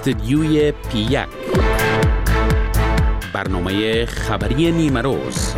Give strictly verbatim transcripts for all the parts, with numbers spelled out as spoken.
استدیوی پی یک، برنامه خبری نیمه روز.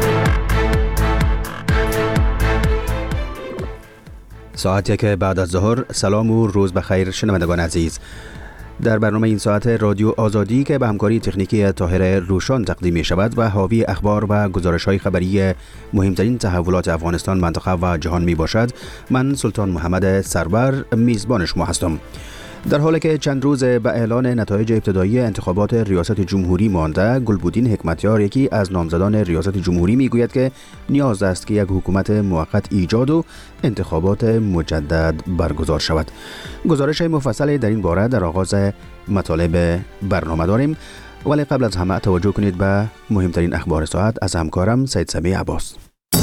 ساعتی که بعد از ظهر. سلام و روز بخیر شنوندگان عزیز. در برنامه این ساعت رادیو آزادی که به همکاری تکنیکی طاهر روشان تقدیم می شود و حاوی اخبار و گزارش های خبری مهمترین تحولات افغانستان، منطقه و جهان می باشد، من سلطان محمد سرور میزبان شما هستم. در حالی که چند روز به اعلان نتایج ابتدایی انتخابات ریاست جمهوری مانده، گلبودین حکمتیار، یکی از نامزدان ریاست جمهوری، میگوید که نیاز است که یک حکومت موقت ایجاد و انتخابات مجدد برگزار شود. گزارش مفصل در این باره در آغاز مطالب برنامه داریم، ولی قبل از همه توجه کنید به مهمترین اخبار ساعت از همکارم سید سمیع عباس.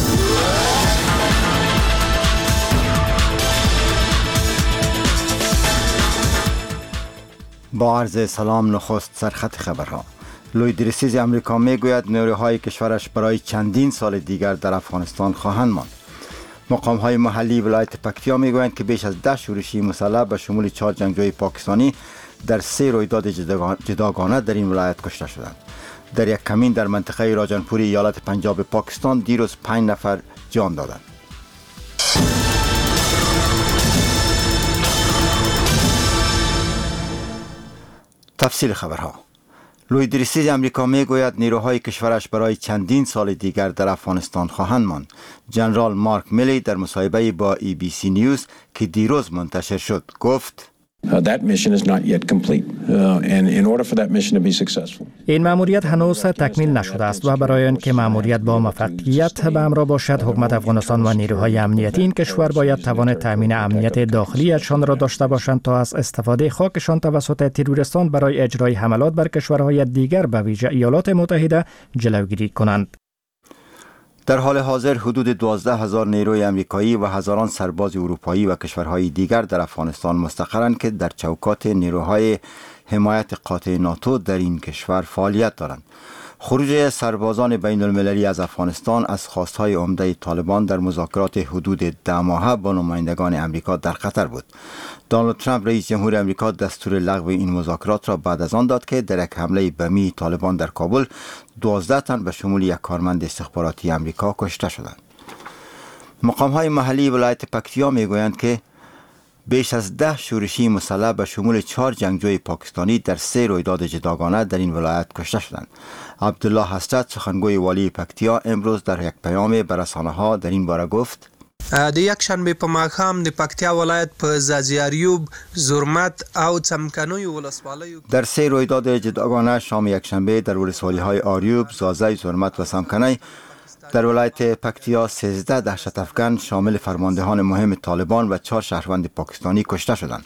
با عرض سلام، نخست سرخط خبرها. لوی درسیز امریکا میگوید نیروهای کشورش برای چندین سال دیگر در افغانستان خواهند ماند. مقام های محلی ولایت پکتیا میگویند که بیش از ده شورشی مسلح به شمول چهار جنگجوی پاکستانی در سه رویداد جداگانه در این ولایت کشته شدند. در یک کمین در منطقه راجنپوری ایالت پنجاب پاکستان دیروز پنج نفر جان دادند. تفصیل خبرها. لوی درسیز امریکا میگوید نیروهای کشورش برای چندین سال دیگر در افغانستان خواهند ماند. جنرال مارک میلی در مصاحبه با ای بی سی نیوز که دیروز منتشر شد گفت: این مأموریت هنوز تکمیل نشده است و برای اینکه مأموریت با موفقیت به همراه باشد، حکومت افغانستان و نیروهای امنیتی این کشور باید توان تامین امنیت داخلیشان را داشته باشند تا از استفاده خاکشان توسط تروریستان برای اجرای حملات بر کشورهای دیگر به ویژه ایالات متحده جلوگیری کنند. در حال حاضر حدود دوازده هزار نیروی امریکایی و هزاران سرباز اروپایی و کشورهای دیگر در افغانستان مستقرند که در چوکات نیروهای حمایت قاطع ناتو در این کشور فعالیت دارند. خروج سربازان بین المللی از افغانستان از خواستهای عمده طالبان در مذاکرات حدود ده ماهه با نمایندگان امریکا در خطر بود. دونالد ترامپ رئیس جمهور امریکا دستور لغو این مذاکرات را بعد از آن داد که در یک حمله بمی طالبان در کابل دوازده تن به شمول یک کارمند استخباراتی امریکا کشته شدند. مقام‌های محلی ولایت پکتیا میگویند که بیش از ده شورشی مسلح به شمول چهار جنگجوی پاکستانی در سه رویداد جداگانه در این ولایت کشته شدند. عبدالله حسرت، سخنگوی والی پکتیا، امروز در یک پیام به رسانه‌ها در این باره گفت: د یک شنبه په ماښام د پکتیا ولایت په زازیاریوب، زرمت او څمکنیو ولسوالیو در سه رویداد جداگانه شام یک شنبه در ولسوالی‌های آریوب، زازی، زرمت و څمکنی در ولایت پکتیا سیزده دهشت افکن شامل فرماندهان مهم طالبان و چهار شهروند پاکستانی کشته شدند.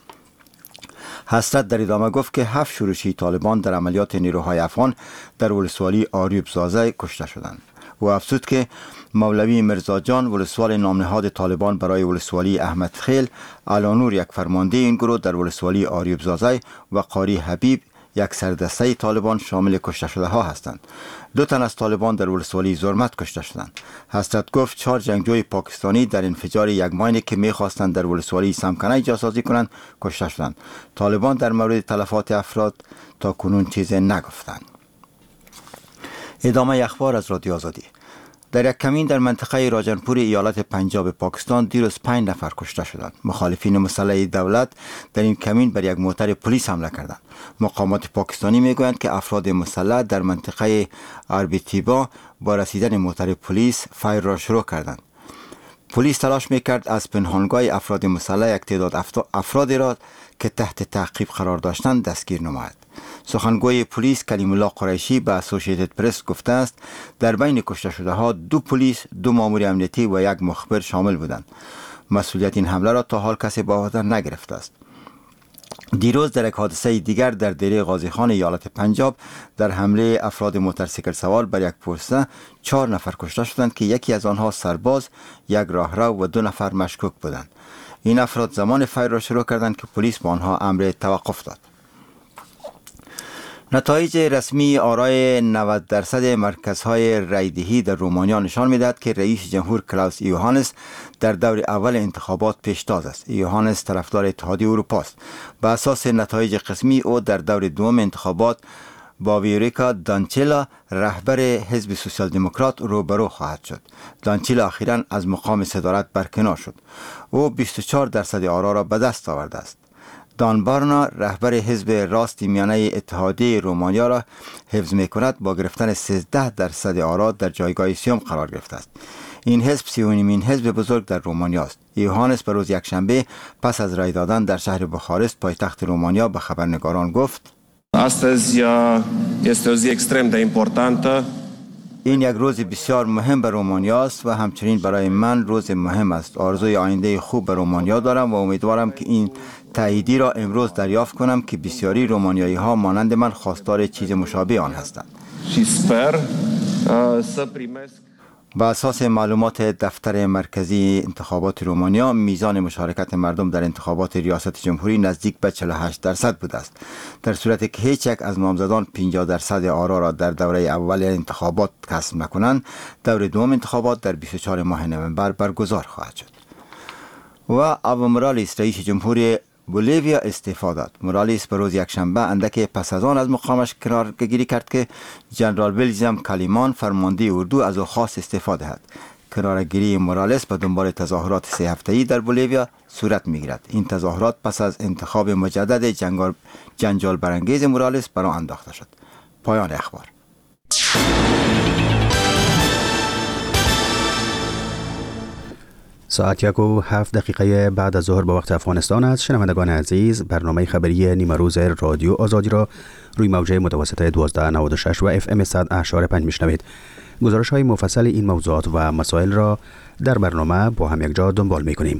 حسرت در ادامه گفت که هفت شورشی طالبان در عملیات نیروهای افغان در ولسوالی آریوب زازی کشته شدند. و افزود که مولوی مرزا جان، ولسوال نامنهاد طالبان برای ولسوالی احمد خیل، علانور، یک فرمانده این گروه در ولسوالی آریوب زازی، و قاری حبیب، یک سردسته طالبان شامل کشته شده ها هستند. دو تن از طالبان در ولسوالی زرمت کشته شدند. حسرت گفت چهار جنگجوی پاکستانی در انفجار یک ماینی که میخواستند در ولسوالی څمکنی جاسازی کنند کشته شدند. طالبان در مورد تلفات افراد تا کنون چیزی نگفتند. ادامه اخبار از رادیو آزادی. در یک کمین در منطقه راجنپوری ایالت پنجاب پاکستان دیروز پنج نفر کشته شدند. مخالفین مسلح دولت در این کمین بر یک موتر پلیس حمله کردند. مقامات پاکستانی میگویند که افراد مسلح در منطقه اربیتیبا با رسیدن موتر پلیس فایر را شروع کردند. پلیس تلاش میکرد از پنهانگاه افراد مسلح یک تعداد افرادی را که تحت تعقیب قرار داشتند دستگیر نماید. سخنگوی پلیس کلیم الله قریشی به اسوسییتد پرس گفته است در بین کشته شده ها دو پلیس، دو مامور امنیتی و یک مخبر شامل بودند. مسئولیت این حمله را تا حال کسی به عهده نگرفته است. دیروز در یک حادثه دیگر در دیره غازی خان ایالت پنجاب در حمله افراد موتورسیکل سوار بر یک پوسته چهار نفر کشته شدند که یکی از آنها سرباز، یک راهرو و دو نفر مشکوک بودند. این افراد زمان فایر را شروع کردند که پلیس به آنها امر توقف داد. نتایج رسمی آرای نود درصد مرکزهای رایدهی در رومانیا نشان می‌دهد که رئیس جمهور کلاوس یوهانس در دور اول انتخابات پیشتاز است. یوهانس طرفدار اتحادیه اروپا است. به اساس نتایج قسمی او در دور دوم انتخابات با ویوریکا دانچیلا رهبر حزب سوسیال دموکرات روبرو خواهد شد. دانچیلا اخیراً از مقام صدارت برکنار شد. او بیست و چهار درصد آرا را به دست آورده است. دان بارنا رهبر حزب راست میانه اتحادیه رومانیا را حفظ می کند با گرفتن سیزده درصد آرا در جایگاه سیوم قرار گرفته است. این حزب سیونمین حزب بزرگ در رومانیا است. یوهانس به روز یکشنبه پس از رای دادن در شهر بخارست پایتخت رومانیا به خبرنگاران گفت: Astăzi este o zi extrem de importantă. این یک روز بسیار مهم برای رومانیا است و همچنین برای من روز مهم است. آرزوی آینده خوب برای رومانیا دارم و امیدوارم که این تاییدی را امروز دریافت کنم که بسیاری رومانیایی ها مانند من خواستار چیز مشابه آن هستند. Și sper să primesc. با اساس معلومات دفتر مرکزی انتخابات رومانیا میزان مشارکت مردم در انتخابات ریاست جمهوری نزدیک به چهل و هشت درصد بوده است، در صورتی که هیچ یک از نامزدان پنجاه درصد آرا را در دوره اول انتخابات کسب نکنند. دور دوم انتخابات در بیست و چهارم ماه نوامبر برگزار خواهد شد. و اوا مورالیس رئیس جمهوری بولیویا استعفا داد. مورالیس به روز یکشنبه اندکی پس از آن از مقامش کنارگیری کرد که جنرال ویلزم کالیمان فرمانده اردو از او خواست استعفا دهد. کنارگیری مورالیس به دنبال تظاهرات سه هفته‌ای در بولیویا صورت می‌گیرد. این تظاهرات پس از انتخاب مجدد جنگال جنجال برانگیز مورالیس بر آن انداخته شد. پایان اخبار. ساعت یک و هفت دقیقه بعد از ظهر به وقت افغانستان است. شنوندگان عزیز، برنامه خبری نیمه روز رادیو آزادی را روی موجه متوسطه دوازده نود و شش و اف ام صد و اشاره پنج میشنوید. گزارش های مفصل این موضوعات و مسائل را در برنامه با هم یک جا دنبال می کنیم.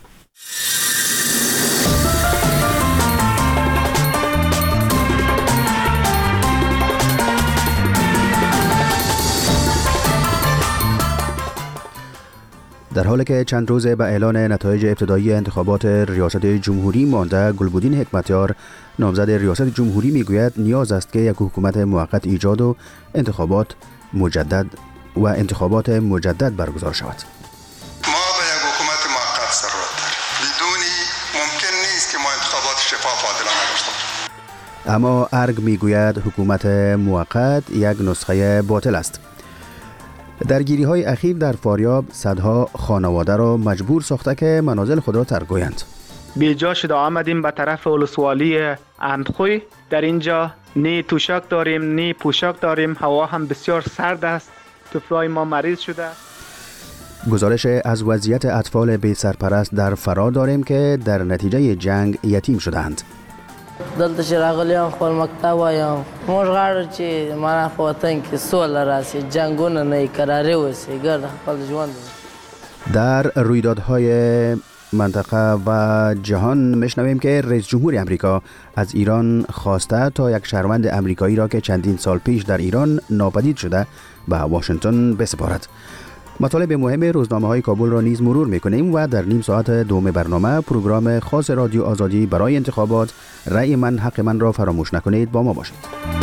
در حالی که چند روز به اعلان نتایج ابتدایی انتخابات ریاست جمهوری مانده، گلبدین حکمتیار نامزد ریاست جمهوری میگوید نیاز است که یک حکومت موقت ایجاد و انتخابات مجدد و انتخابات مجدد برگزار شود. ما به یک حکومت موقت ضرورت داریم. بدونی ممکن نیست که ما انتخابات شفاف و عادلانه داشته باشیم. اما ارگ میگوید حکومت موقت یک نسخه باطل است. درگیری های اخیر در فاریاب صدها خانواده را مجبور ساخته که منازل خود را ترک گویند. بیجا شده آمدیم به طرف ولسوالی اندخوی. در اینجا نی توشک داریم نی پوشک داریم. هوا هم بسیار سرد است. طفلای ما مریض شده. گزارش از وضعیت اطفال بی سرپرست در فرا داریم که در نتیجه جنگ یتیم شدند. دلته چې راغلیام خپل مکتب وایم موږ غواړو چې معنا په وطن کې سوله راشي، جنګونه نه کراري وشي، ګرد خپل ژوند. در رویدادهای منطقه و جهان میشنویم که رئیس جمهور امریکا از ایران خواسته تا یک شهروند امریکایی را که چندین سال پیش در ایران ناپدید شده به واشنگتن بسپارد. مطالب مهم روزنامه های کابل را نیز مرور میکنیم و در نیم ساعت دوم برنامه پروگرام خاص رادیو آزادی برای انتخابات رأی من حق من را فراموش نکنید. با ما باشید.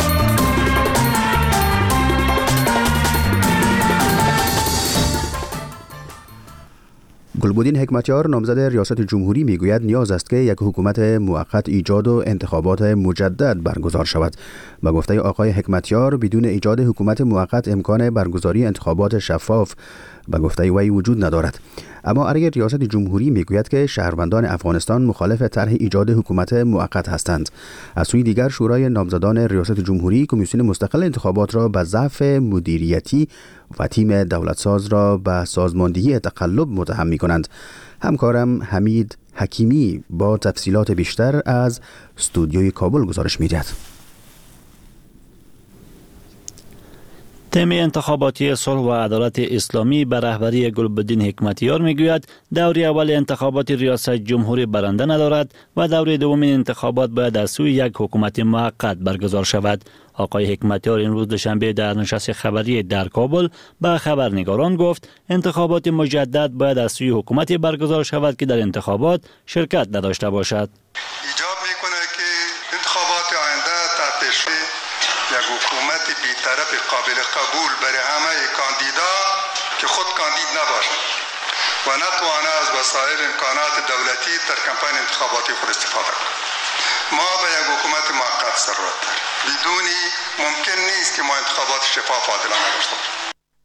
گلبدین حکمتیار نامزد ریاست جمهوری میگوید نیاز است که یک حکومت موقت ایجاد و انتخابات مجدد برگزار شود. با گفته آقای حکمتیار بدون ایجاد حکومت موقت امکان برگزاری انتخابات شفاف با گفته وی وجود ندارد. اما ارگ ریاست جمهوری میگوید که شهروندان افغانستان مخالف طرح ایجاد حکومت موقت هستند. از سوی دیگر شورای نامزدان ریاست جمهوری کمیسیون مستقل انتخابات را به ضعف مدیریتی و تیم دولتساز را به سازماندهی تقلب متهم می‌کنند. همکارم حمید حکیمی با تفصیلات بیشتر از استودیوی کابل گزارش می‌دهد. تیم انتخاباتی صلح و عدالت اسلامی به رهبری گلبدین حکمتیار میگوید دور اول انتخابات ریاست جمهوری برنده ندارد و دور دوم انتخابات باید از سوی یک حکومت موقت برگزار شود. آقای حکمتیار این روز دوشنبه در نشست خبری در کابل به خبرنگاران گفت انتخابات مجدد باید از سوی حکومتی برگزار شود که در انتخابات شرکت نداشته باشد. ایجاب میکنه که انتخابات آینده تحت تشریف آگاهانه از وسایل امکانات دولتی در کمپین انتخاباتی خود استفاده کنیم. ما به یک حکومت موقت ضرورت داریم. بدونی ممکن نیست که ما انتخابات شفاف و عادلانه داشته باشیم.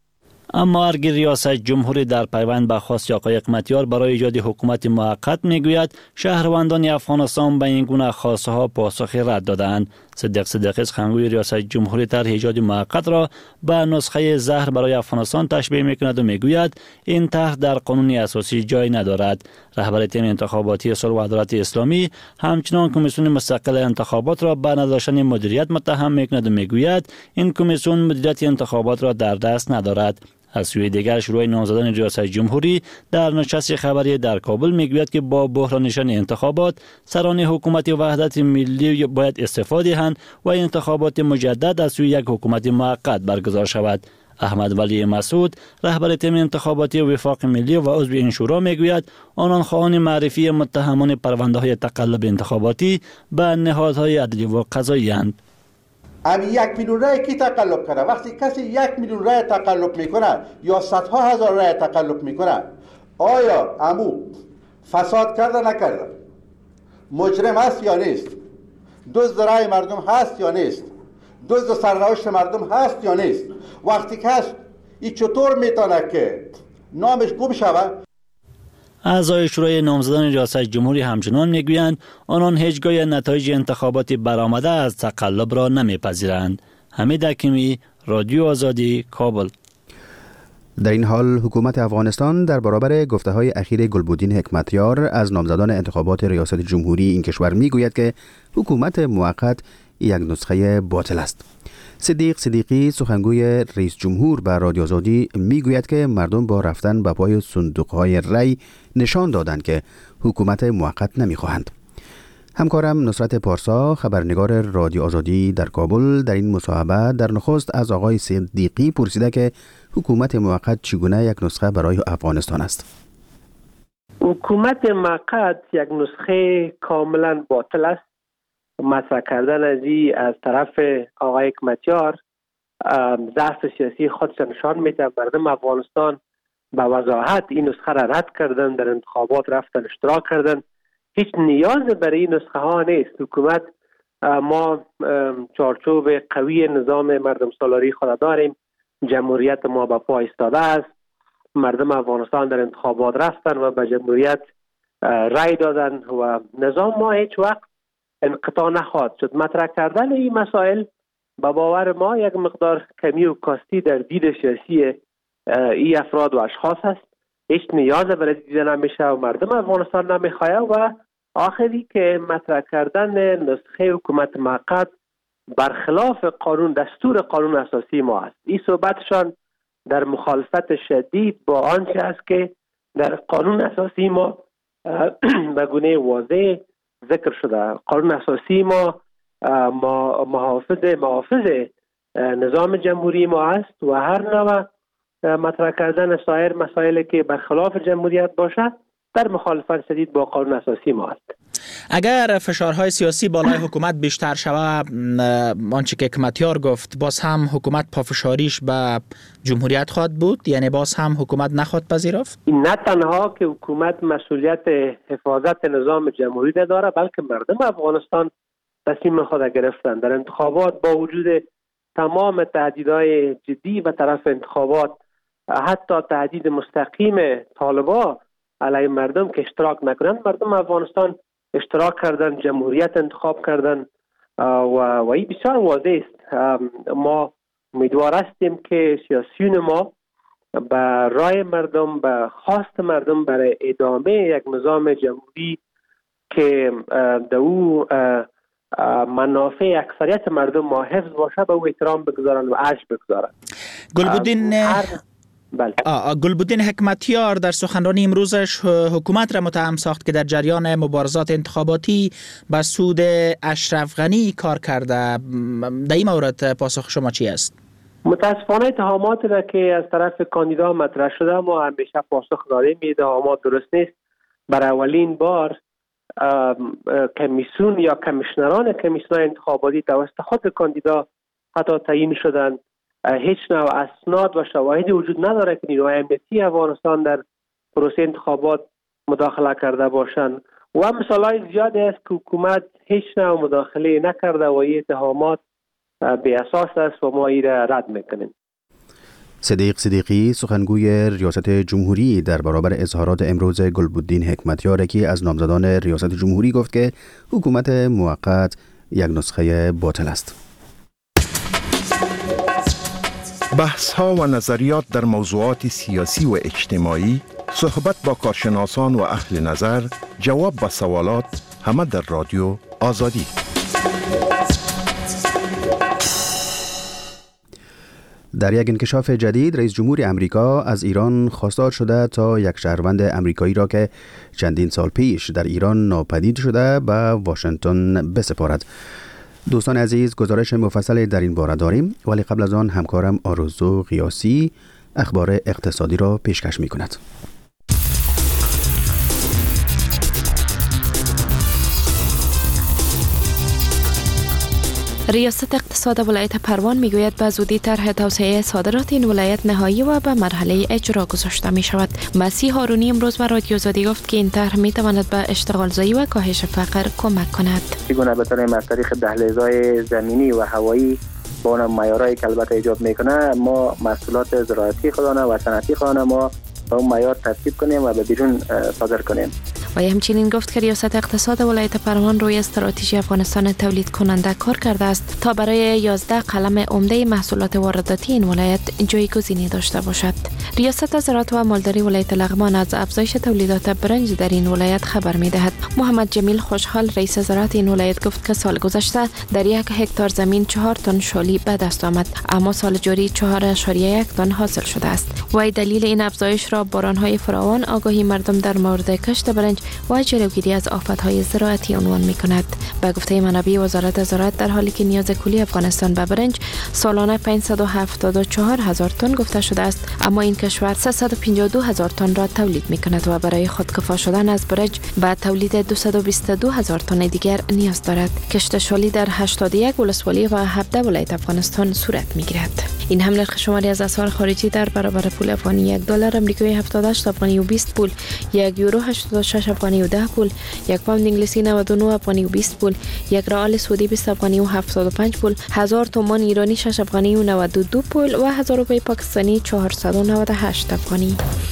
اما ارگ ریاست جمهوری در پیوند به خواست آقای حکمتیار برای ایجاد حکومت موقت میگوید شهروندان افغانستان به این گونه خواسته ها پاسخ رد دادند. صدیق صدیقی سخنگوی ریاست جمهوری طرح ایجاد موقت را به نسخه زهر برای افغانستان تشبیه میکند و میگوید این طرح در قانون اساسی جای ندارد. رهبر تیم انتخاباتی صلح و عدالت اسلامی همچنان کمیسیون مستقل انتخابات را به نداشتن مدیریت متهم میکند و میگوید این کمیسیون مدیریت انتخابات را در دست ندارد. از سوی دیگر شروع نامزدان ریاست جمهوری در نشست خبری در کابل میگوید که با بحرانشان انتخابات سران حکومت وحدت ملی باید استفاده دهند و انتخابات مجدد از سوی یک حکومت موقت برگزار شود. احمد ولی مسعود رهبر تیم انتخاباتی وفاق ملی و عضو این شورا میگوید آنان خواهان معرفی متهمان پرونده های تقلب انتخاباتی به نهادهای عدلی و قضایی اند. همین یک میلیون رای کی تقلب کنه؟ وقتی کسی یک میلیون رای تقلب میکنه یا صدها هزار رای تقلب میکنه، آیا امو فساد کرده نکرده؟ مجرم هست یا نیست؟ دزد رای مردم هست یا نیست؟ دزد سرنوشت مردم هست یا نیست؟ وقتی کس این چطور میتونه که نامش گم شود؟ اعضای شورای نامزدان ریاست جمهوری همچنان میگویند آنان هیچگاه نتایج انتخاباتی برآمده از تقلب را نمیپذیرند. حمید حکیمی، رادیو آزادی، کابل. در این حال حکومت افغانستان در برابر گفته‌های اخیر گلبدین حکمتیار از نامزدان انتخابات ریاست جمهوری این کشور میگوید که حکومت موقت یک نسخه باطل است. صدیق صدیقی سخنگوی رئیس جمهور به رادیو آزادی میگوید که مردم با رفتن به پای صندوق‌های رای نشان دادند که حکومت موقت نمیخواهند. همکارم نصرت پارسا خبرنگار رادیو آزادی در کابل در این مصاحبه در نخست از آقای صدیقی پرسیده که حکومت موقت چگونه یک نسخه برای افغانستان است. حکومت موقت یک نسخه کاملا باطل است. مطرح کردن از این از طرف آقای حکمتیار ضعف سیاسی خودش نشان میده. مردم افغانستان به وضاحت این نسخه را رد کردن، در انتخابات رفتن اشتراک کردن. هیچ نیاز برای این نسخه ها نیست. حکومت ما چارچوب قوی نظام مردم سالاری خود داریم. جمهوریت ما به پا ایستاده است. مردم افغانستان در انتخابات رفتن و به جمهوریت رای دادن و نظام ما هیچ وقت انقطاع نخواهد شد. مطرح کردن این مسائل به باور ما یک مقدار کمی و کاستی در دید سیاسی این افراد و اشخاص است. هیچ نیاز برای دیده نمیشه و مردم افغانستان نمیخواه و آخری که مطرح کردن نسخه حکومت موقت برخلاف قانون دستور قانون اساسی ما است. این صحبتشان در مخالفت شدید با آنچه است که در قانون اساسی ما به گونه واضح ذکر شده. قانون اساسی ما محافظ محافظ نظام جمهوری ما است و هر نوع مطرح کردن سایر مسائلی که برخلاف جمهوریت باشد در مخالفت شدید با قانون اساسی ما است. اگر فشارهای سیاسی بالای حکومت بیشتر شود، آنچه که حکمتیار گفت، باز هم حکومت پافشاریش به جمهوریت خواهد بود؟ یعنی باز هم حکومت نخواهد پذیرفت؟ نه تنها که حکومت مسئولیت حفاظت نظام جمهوری نداره، بلکه مردم افغانستان تصمیم خود گرفتن. در انتخابات با وجود تمام تهدیدهای جدی و طرف انتخابات، حتی تهدید مستقیم طالبا علیه مردم که اشتراک نکنند، مردم افغانستان اشتراک کردن، جمهوریت انتخاب کردن و و این بسیار واضح است. ما امیدوار هستیم که سیاسیون ما به رای مردم، به خواست مردم برای ادامه یک نظام جمهوری که در او منافع اکثریت مردم ما حفظ باشه به او احترام بگذارن و ارج بگذارن. گلبدین بله. گلبدین حکمتیار در سخنرانی امروزش حکومت را متهم ساخت که در جریان مبارزات انتخاباتی به سود اشرف غنی کار کرده. در این مورد پاسخ شما چی است؟ متاسفانه اتهامات را که از طرف کاندیدا مطرح شده ما همیشه پاسخ دادیم. این اتهامات درست نیست. برای اولین بار کمیسیون یا کمیشنران کمیسیون انتخاباتی توسط خود کاندیدا حتی تعیین شدند. هیچ نوع اسناد و شواهدی وجود نداره که نیروهای امنیتی افغانستان در پروسه انتخابات مداخله کرده باشند و مثالای زیادی است که حکومت هیچ نوع مداخله نکرده و این اتهامات بی اساس است و ما این را رد میکنیم. صدیق صدیقی سخنگوی ریاست جمهوری در برابر اظهارات امروز گلبدین حکمتیار که از نامزدان ریاست جمهوری گفت که حکومت موقت یک نسخه باطل است. بحث ها و نظریات در موضوعات سیاسی و اجتماعی، صحبت با کارشناسان و اهل نظر، جواب به سوالات، همه در رادیو آزادی. در یک انکشاف جدید، رئیس جمهور امریکا از ایران خواستار شده تا یک شهروند امریکایی را که چندین سال پیش در ایران ناپدید شده به واشنگتن بسپارد. دوستان عزیز، گزارش مفصل در این باره داریم، ولی قبل از آن همکارم آرزو قیاسی اخبار اقتصادی را پیشکش می کند. ریاست اقتصاد ولایت پروان میگوید به زودی طرح توسعه صادرات این ولایت نهایی و به مرحله اجرا گذاشته می شود. مسیح هارونی امروز به رادیو آزادی گفت که این طرح می تواند به اشتغال زایی و کاهش فقر کمک کند. چگونه بتوانیم از طریق دهلیزهای زمینی و هوایی با اون معیارهایی که البته ایجاب میکنه ما محصولات زراعتی خودانه و صنعتی خودانه ما به اون معیار ترتیب کنیم و به بیرون صادر کنیم. و همچنین گفت که ریاست اقتصاد ولایت پروان روی استراتژی افغانستان تولید کننده کار کرده است تا برای یازده قلم عمده محصولات وارداتی این ولایت جایگزینی داشته باشد. ریاست زراعت و مالداری ولایت لغمان از افزایش تولیدات برنج در این ولایت خبر می‌دهد. محمد جمیل خوشحال رئیس زراعت این ولایت گفت که سال گذشته در یک هکتار زمین چهار تن شالی به دست آمد، اما سال جاری چهار اشاریه یک تن حاصل شده است. و دلیل این افزایش را باران‌های فراوان، آگاهی مردم در مورد کشت برنج و جلوگیری از آفت‌های زراعتی عنوان می‌کند. به گفته منابع وزارت زراعت، در حالی که نیاز کلی افغانستان به برنج سالانه پانصد و هفتاد و چهار هزار تن گفته شده است، اما این کشور سیصد و پنجاه و دو هزار تن را تولید می‌کند و برای خودکفا شدن از برنج به تولید دویست و بیست و دو هزار تن دیگر نیاز دارد. کشت شالی در هشتاد و یک ولسوالی و هفده ولایت افغانستان صورت می‌گیرد. این هم نرخ شماری از اسعار خارجی در برابر پول افغانی: یک دلار آمریکایی هفتاد و هشت افغانی و بیست پول، یک یورو هشتاد و شش افغانی و ده پول، یک پوند انگلیسی نود و نه افغانی و بیست پول، یک ریال سعودی بیست افغانی و هفتاد و پنج پول، هزار تومان ایرانی شش افغانی و نود و دو پول و هزار روپیه پاکستانی چهارصد و نود و هشت افغانی.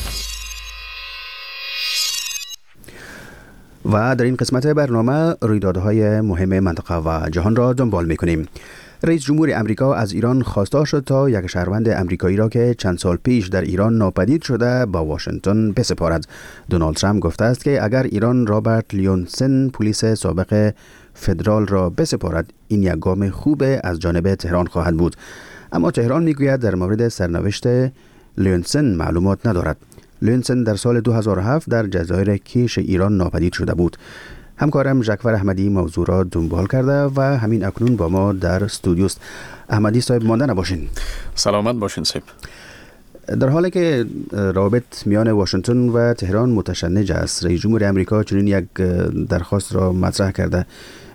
و در این قسمت برنامه رویدادهای مهم منطقه و جهان را دنبال می‌کنیم. رئیس جمهور امریکا از ایران خواستار شد تا یک شهروند امریکایی را که چند سال پیش در ایران ناپدید شده با واشنگتن بسپارد. دونالد ترامپ گفته است که اگر ایران رابرت لیونسن، پلیس سابق فدرال را بسپارد، این یک گام خوب از جانب تهران خواهد بود. اما تهران میگوید در مورد سرنوشت لیونسن معلومات ندارد. لیونسن در سال دو هزار و هفت در جزایر کیش ایران ناپدید شده بود. همکارم جعفر احمدی موضوع را دنبال کرده و همین اکنون با ما در استودیوست. احمدی صاحب مانده نباشین. سلامت باشین صاحب. در حالی که روابط میان واشنگتن و تهران متشنج است، رئیس جمهور امریکا چنین یک درخواست را مطرح کرده.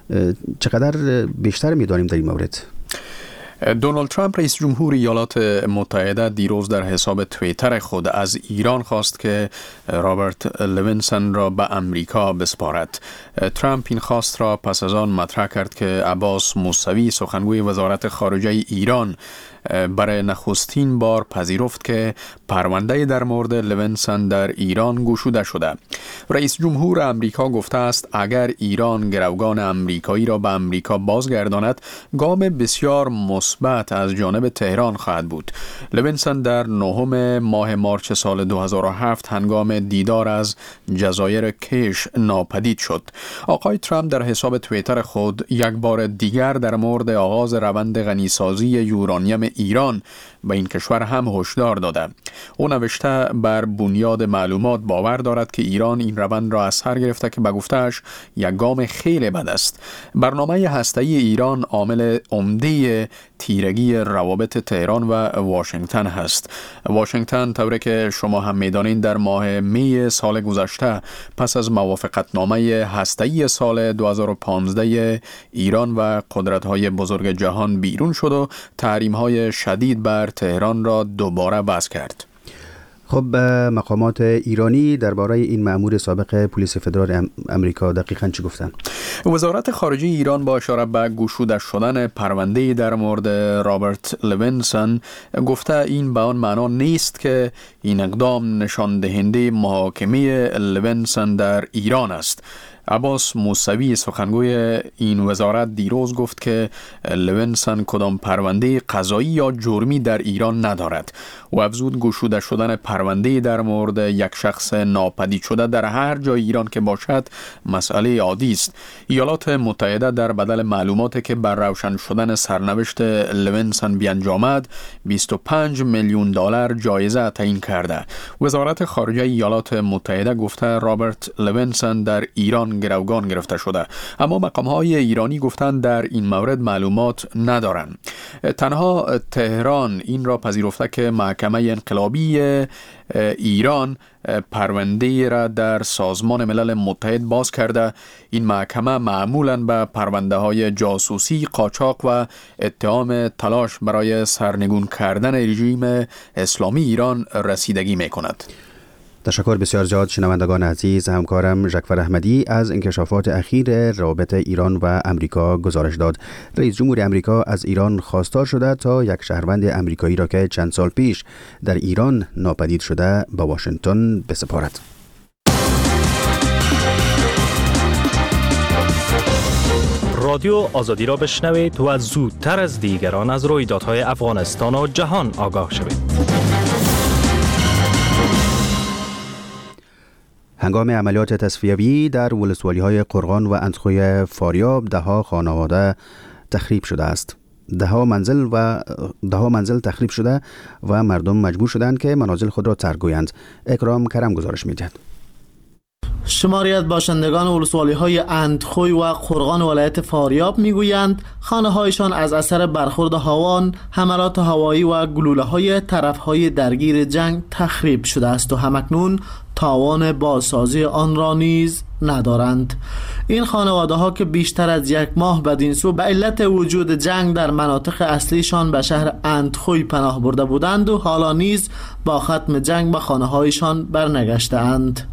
چقدر بیشتر می‌دانیم در این مورد؟ دونالد ترامپ رئیس جمهور ایالات متحده دیروز در حساب توییتر خود از ایران خواست که رابرت لیونسن را به امریکا بسپارد. ترامپ این خواست را پس از آن مطرح کرد که عباس موسوی، سخنگوی وزارت خارجه ایران، برای نخستین بار پذیرفت که پرونده در مورد لیونسن در ایران گشوده شده. رئیس جمهور امریکا گفته است اگر ایران گروگان امریکایی را به امریکا بازگرداند، گام بسیار مثبت از جانب تهران خواهد بود. لیونسن در نهم ماه مارچ سال دو هزار و هفت هنگام دیدار از جزایر کیش ناپدید شد. آقای ترامپ در حساب توییتر خود یک بار دیگر در مورد آغاز روند غنیسازی یورانیم ایران به این کشور هم هشدار داده. او نوشته بر بنیاد معلومات باور دارد که ایران این روند را از سر گرفته که به گفته‌اش یک گام خیلی بد است. برنامه هسته‌ای ایران عامل عمده تیرگی روابط تهران و واشنگتن هست. واشنگتن طوری که شما هم می‌دانید در ماه می سال گذشته پس از موافقتنامه هسته‌ای سال دو هزار و پانزده ایران و قدرت‌های بزرگ جهان بیرون شد و تحریم‌های شدید بر تهران را دوباره وضع کرد. خب مقامات ایرانی درباره این مأمور سابق پلیس فدرال امریکا دقیقاً چی گفتن؟ وزارت خارجه ایران با اشاره به گشوده شدن پرونده در مورد رابرت لوینسون گفته این به آن معنا نیست که این اقدام نشان دهنده محاکمه لوینسون در ایران است. عباس موسوی سخنگوی این وزارت دیروز گفت که لوینسون کدام پرونده قضایی یا جرمی در ایران ندارد و افزود گشوده شدن پرونده در مورد یک شخص ناپدید شده در هر جای ایران که باشد مسئله عادی است. ایالات متحده در بدل معلوماتی که بر روشن شدن سرنوشت لوینسون بیانجامد بیست و پنج میلیون دلار جایزه تعیین کرده. وزارت خارجه ایالات متحده گفته رابرت لوینسون در ایران گروگان گرفته شده، اما مقام‌های ایرانی گفتند در این مورد معلومات ندارند. تنها تهران این را پذیرفته که محکمه انقلابی ایران پرونده را در سازمان ملل متحد باز کرده. این محکمه معمولاً به پرونده های جاسوسی، قاچاق و اتهام تلاش برای سرنگون کردن رژیم اسلامی ایران رسیدگی می کند. تشکر بسیار زیاد شنوندگان عزیز. همکارم ژکفر احمدی از انکشافات اخیر رابطه ایران و امریکا گزارش داد. رئیس جمهور امریکا از ایران خواستار شده تا یک شهروند امریکایی را که چند سال پیش در ایران ناپدید شده به واشنگتن بسپارد. رادیو آزادی را بشنوید و زودتر از دیگران از رویدادهای افغانستان و جهان آگاه شوید. هنگام عملیات تصفیوی در ولسوالی‌های قرغان و اندخوی فاریاب ده‌ها خانواده تخریب شده است. ده‌ها منزل و ده‌ها منزل تخریب شده و مردم مجبور شدند که منازل خود را ترک گویند. اکرام کرم گزارش می‌دهد. شماری از باشندگان ولسوالی‌های اندخوی و قرغان ولایت فاریاب میگویند خانه‌هایشان از اثر برخورد هاوان، حملات هوایی و گلوله‌های طرف‌های درگیر جنگ تخریب شده است و همکنون تاوان بازسازی آن را نیز ندارند. این خانواده ها که بیشتر از یک ماه بدین سو به علت وجود جنگ در مناطق اصلیشان به شهر اندخوی پناه برده بودند و حالا نیز با ختم جنگ به خانه هایشان برنگشته‌اند.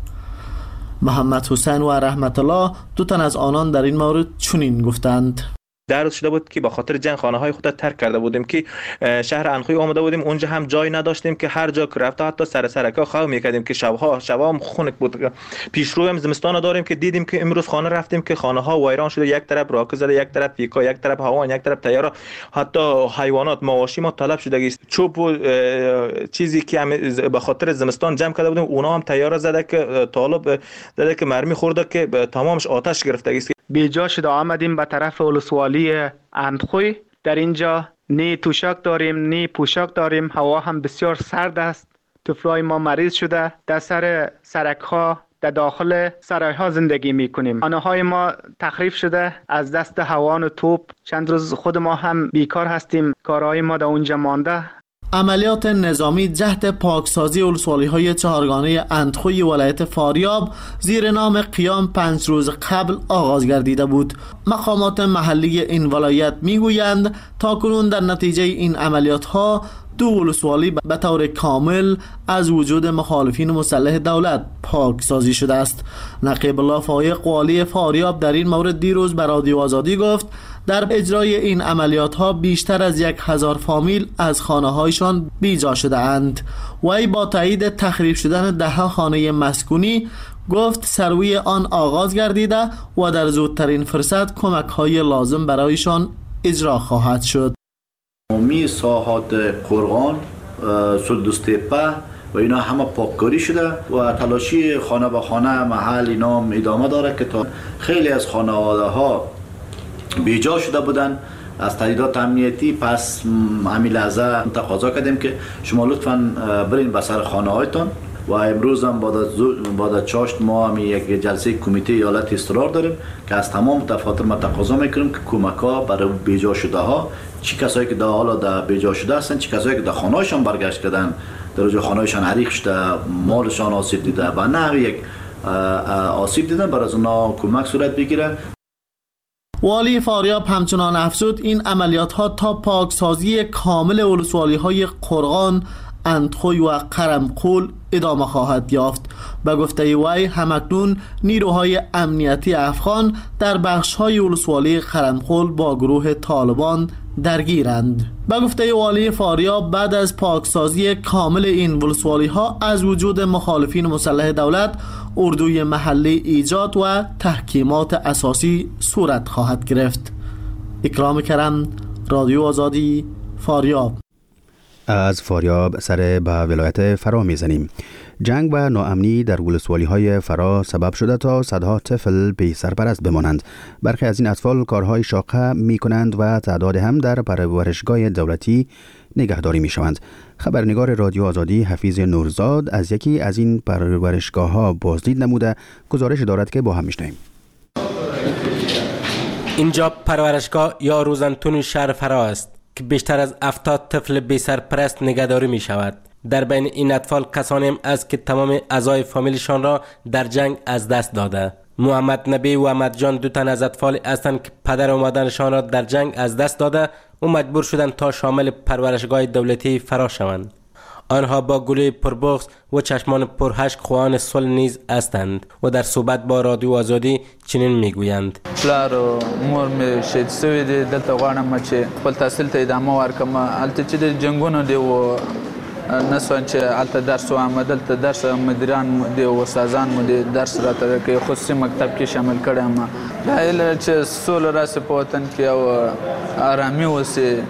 محمد حسین و رحمت الله دو تن از آنان در این مورد چنین گفتند: در روز شده بود که با خاطر جنگ خانه های خود را ترک کرده بودیم که شهر اندخوی آمده بودیم، اونجا هم جای نداشتیم که هر جا که رفته حتی سر سرکا خواه میکردیم که شبها شبها هم خنک بود. پیشرو هم زمستان داریم که دیدیم که امروز خانه رفتیم که خانه ها ویران شده، یک طرف راکت زده، یک طرف پیکا، یک طرف هاوان، یک طرف تیاره، حتی حیوانات مواشی ما طلب شده است. چوب و چیزی که به خاطر زمستان جمع کرده بودیم اونا هم تیاره زده که طالب زده که مرمی خورده که تمامش آتش گرفته است. بیجا شده آمدیم به طرف ولسوالی اندخوی. در اینجا نی توشک داریم نی پوشاک داریم، هوا هم بسیار سرد است. طفلای ما مریض شده، در سر سرک ها در داخل سرای ها زندگی می کنیم. خانه های ما تخریب شده از دست هوان و توپ. چند روز خود ما هم بیکار هستیم، کارهای ما در اونجا مانده. عملیات نظامی جهت پاکسازی ولسوالی‌های چهارگانه اندخوی ولایت فاریاب زیر نام قیام پنج روز قبل آغاز گردیده بود. مقامات محلی این ولایت میگویند تاکنون در نتیجه این عملیات‌ها دو ولسوالی به طور کامل از وجود مخالفین مسلح دولت پاکسازی شده است. نقیب الله فایق والی فاریاب در این مورد دیروز به رادیو آزادی گفت در اجرای این عملیات ها بیشتر از یک هزار فامیل از خانه هایشان بیجا شده اند. وی با تایید تخریب شدن ده خانه مسکونی گفت سروی آن آغاز گردیده و در زودترین فرصت کمک های لازم برایشان اجرا خواهد شد. تمامی ساحات قرغان، سلدوستیپه و اینا همه پاککاری شده و تلاشی خانه به خانه محل اینا ادامه داره که تا خیلی از خانواده ها بیجا شده بودن از تهدیدات امنیتی. پس همین لحظه تقاضا کردیم که شما لطفاً برین به سر خانه هایتان و امروز هم بعد از چاشت ما هم یک جلسه کمیته ایالت استقرار داریم که از تمام دفاتر ما تقاضا میکنیم که کمک ها برای بیجا شده ها، چی کسایی که در حالا در بیجا شده هستن، چی کسایی که در خانه هایشان برگشت کردن، در روی خانه هایشان حریق شده، مالشان آسیب دیده و نه یک آسیب دیدن، برای از اونا کمک صورت بگیره. والی فاریاب همچنان افزود این عملیات ها تا پاکسازی کامل ولسوالی های قرغان، اندخوی و قرمقول ادامه خواهد یافت. به گفته وی همکنون نیروهای امنیتی افغان در بخش‌های ولسوالی قرمقول با گروه طالبان درگیرند. به گفته والی فاریاب بعد از پاکسازی کامل این ولسوالی ها از وجود مخالفین مسلح دولت، اردوی محلی ایجاد و تحکیمات اساسی صورت خواهد گرفت. اکرام کرم، رادیو آزادی، فاریاب. از فاریاب سر به ولایت فرا میزنیم. جنگ و ناامنی در ولسوالی های فرا سبب شده تا صدها طفل بی سرپرست بمانند. برخی از این اطفال کارهای شاقه می کنند و تعداد هم در پرورشگاه دولتی نگهداری می شوند. خبرنگار رادیو آزادی حفیظ نورزاد از یکی از این پرورشگاه ها بازدید نموده گزارش دارد که با هم میشنویم. اینجا پرورشگاه یا روزنتون شهر فرا است که بیشتر از هفتاد طفل بی سرپرست نگهداری می شود. در بین این اطفال کسانی هم است که تمام اعضای فامیلشان را در جنگ از دست داده. محمد نبی و احمد جان دو تن از اطفال هستند که پدر و مادرشان را در جنگ از دست داده و مجبور شدند تا شامل پرورشگاه دولتی فرا شوند. آنها با گلوی پربغض و چشمان پرهشک خواهان صلح نیز هستند و در صحبت با رادیو آزادی چنین میگویند: پلار و مور می شهید شوي دي، دلته غواړم چې خپل تحصیل ته ادامه ورکړم. هلته چې د جنګونو دی و نسوان چې هلته درس وایم، دلته درس مدیران دی و استادان مو دی درس راته کوي. خصوصي مکتب کې شامل کړم. دا هیله چې سوله راسي په وطن کې او آرامي وسي.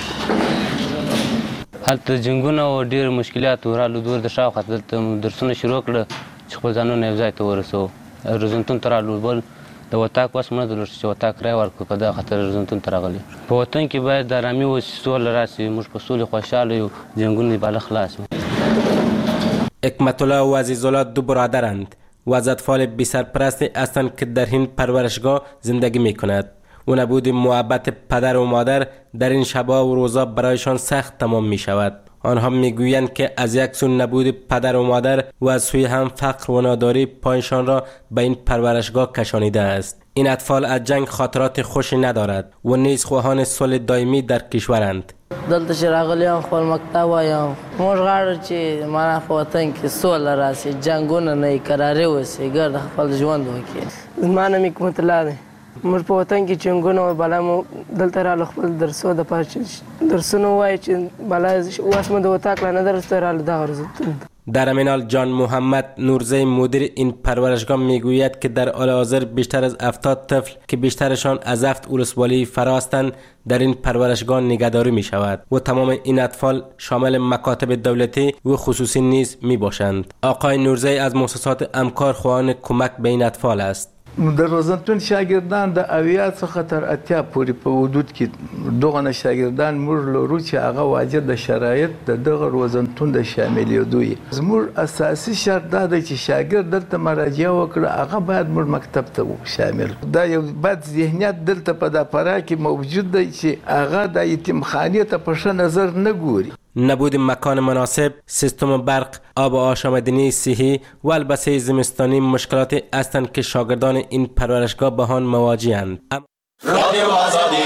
هلته جنګونه او ډېر مشکلات ورالو دور د شاوخوا دلته درسونه شروع کړه چې خپل ځانونه یو ځای ته ورسوو. روزنتون ته رالو بل د وطاق وس مړه درلود چې وطاق رای ورکړو که دا خاطر روزنتون ته راغلي. په وطن کې باید د ارامي وسي، سوله راسي، موږ په سولې خوشحاله یو، جنګونه بالا خلاص وي. حکمت الله و عزیزالله دو برادرند و از اطفال بی سرپرست هستند که در این پرورشگاه زندگی می کند و نبود محبت پدر و مادر در این شب‌ها و روزا برایشان سخت تمام می شود. آنها می گویند که از یک سو نبود پدر و مادر و از سوی هم فقر و ناداری پایشان را به این پرورشگاه کشانیده است. این اطفال از جنگ خاطرات خوشی ندارد و نیز خواهان صلح دائمی در کشورند. دلته چې راغلی یم خپل مکتب وایم، موږ غواړو چې معنا په وطن کې سوله راسي، جنګونه نه وي، کراري وسي، ګرد خپل ژوند وکړي. زما نوم حکمت الله دی. موږ په وطن کې جنګونه و بلا مو دلته رالو خپل درسو دپاره چې درسونه ووایي چې بلا اوس مو د وطاق لا نه درسته رالو دغه روزتون. در همین حال جان محمد نورزی مدیر این پرورشگاه میگوید که در حال حاضر بیشتر از هفتاد طفل که بیشترشان از هفت ولسوالی فرا هستند در این پرورشگاه نگهداری می شود و تمام این اطفال شامل مکاتب دولتی و خصوصی نیز می باشند. آقای نورزی از مؤسسات همکار خواهان کمک به این اطفال است. در روزنتون شاگردان د اویا څخه تر اتیا پورې په حدود کې دغه شاګردان موږ لرو چې هغه واجب د شرایط د دغه روزنتون د شاملېدو یې. زموږ اساسي شرط دا دی چې شاګرد دلته مراجعه وکړي، هغه باید موږ مکتب ته شامل. دا یو بد ذهنیت دلته په دا فرا کې موجود دی چې هغه د یتیمخانې ته په ښه نظر نه ګوري. نبود مکان مناسب، سیستم برق، آب و آشامیدنی صحی و البسه زمستانی مشکلاتی هستند که شاگردان این پرورشگاه با آن مواجه‌اند. رادیو آزادی.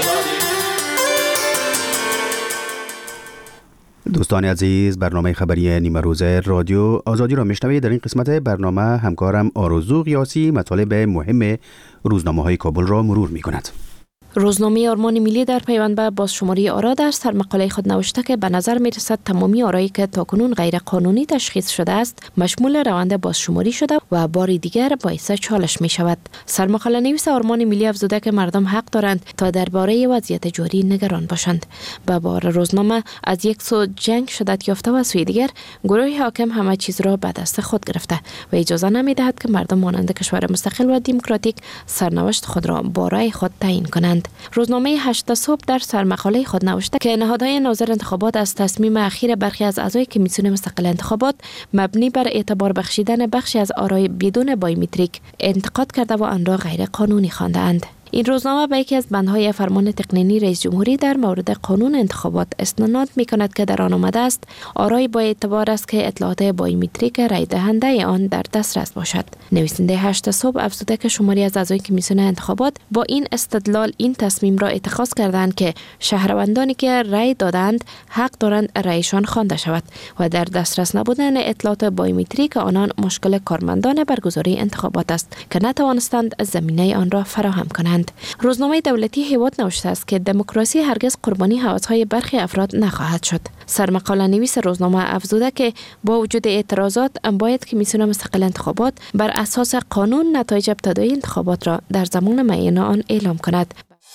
دوستان عزیز، برنامه خبری نیمه روز رادیو آزادی را میشنوید. در این قسمت برنامه همکارم آرزو قیاسی مطالب مهم روزنامه‌های کابل را مرور می‌کند. روزنامه آرمان ملی در پیوند به بازشماری آرا در سرمقاله خود نوشته که به نظر می رسد تمامی آرایی که تاکنون غیر قانونی تشخیص شده است مشمول روند بازشماری شده و بار دیگر باعث چالش می شود. سرمقاله نویس آرمان ملی افزوده که مردم حق دارند تا درباره وضعیت جاری نگران باشند. به بار روزنامه از یک سو جنگ شدت یافته و از سوی دیگر گروه حاکم همه چیز را به دست خود گرفته و اجازه نمی دهد که مردم مانند کشور مستقل و دموکراتیک سرنوشت خود را با رأی خود تعیین کنند. روزنامه هشت صبح در سرمقاله خود نوشته که نهادهای ناظر انتخابات از تصمیم اخیر برخی از اعضای کمیسیون مستقل انتخابات مبنی بر اعتبار بخشیدن بخشی از آرای بدون بایومتریک انتقاد کرده و آن را غیر قانونی خواندند. این روزنامه به یکی از بندهای فرمان تقنینی رئیس جمهوری در مورد قانون انتخابات استناد می‌کند که در آن آمده است آرای با اعتبار است که اطلاعات بایومتریک رای دهنده آن در دسترس باشد. نویسنده هشت صبح افزوده که شماری از اعضای کمیسیون انتخابات با این استدلال این تصمیم را اتخاذ کردند که شهروندانی که رای دادند حق دارند رایشان خوانده شود و در دسترس نبودن اطلاعات بایومتریک آنان مشکل کارمندان برگزاری انتخابات است که نتوانستند زمینه آن را فراهم کنند. روزنامه دولتی هیواد نوشته است که دموکراسی هرگز قربانی هوس‌های برخی افراد نخواهد شد. سرمقاله نویس روزنامه افزوده که با وجود اعتراضات باید کمیسیون مستقل انتخابات بر اساس قانون نتایج ابتدایی انتخابات را در زمان معین آن اعلام کند.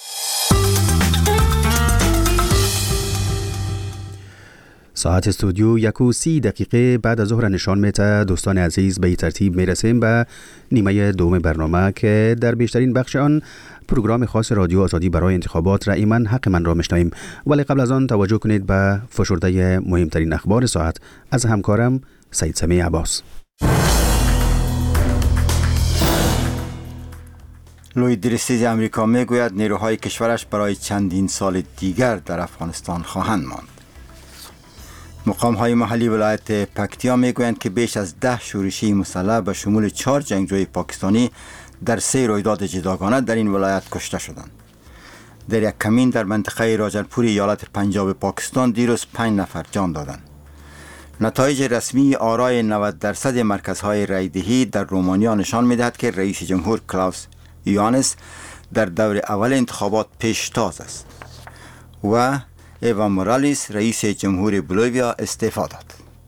ساعت استودیو یک و سی دقیقه بعد از ظهر نشان میده. دوستان عزیز، به این ترتیب میرسیم به نیمه دوم برنامه که در بیشترین بخش آن پروگرام خاص رادیو آزادی برای انتخابات رأی من حق من را میشنویم. ولی قبل از آن توجه کنید به فشرده مهمترین اخبار ساعت از همکارم سید سمیع عباس. لوی درستیز امریکا میگوید نیروهای کشورش برای چندین سال دیگر در افغانستان خواهند ماند. مقام های محلی ولایت پکتیا میگویند که بیش از ده شورشی مسلح به شمول چهار جنگجوی پاکستانی در سه رویداد جداگانه در این ولایت کشته شدند. در یک کمین در منطقه راجرپور ایالت پنجاب پاکستان دیروز پنج نفر جان دادند. نتایج رسمی آرای نود درصد مرکزهای رایدهی در رومانیا نشان میدهد که رئیس جمهور کلاوس یوهانس در دور اول انتخابات پیشتاز است و ایوا مورالیس رئیس جمهور بولیویا استعفا داد.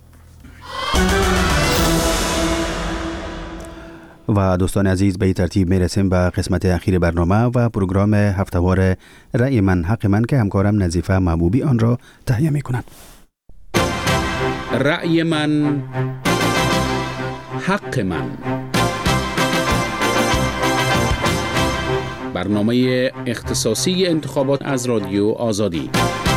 و دوستان عزیز، به این ترتیب میرسیم به قسمت اخیر برنامه و پروگرام هفتهوار رأی من حق من که همکارم نظیفه محبوبی آن را تهیه میکنند. رأی من حق من، برنامه اختصاصی انتخابات از رادیو آزادی.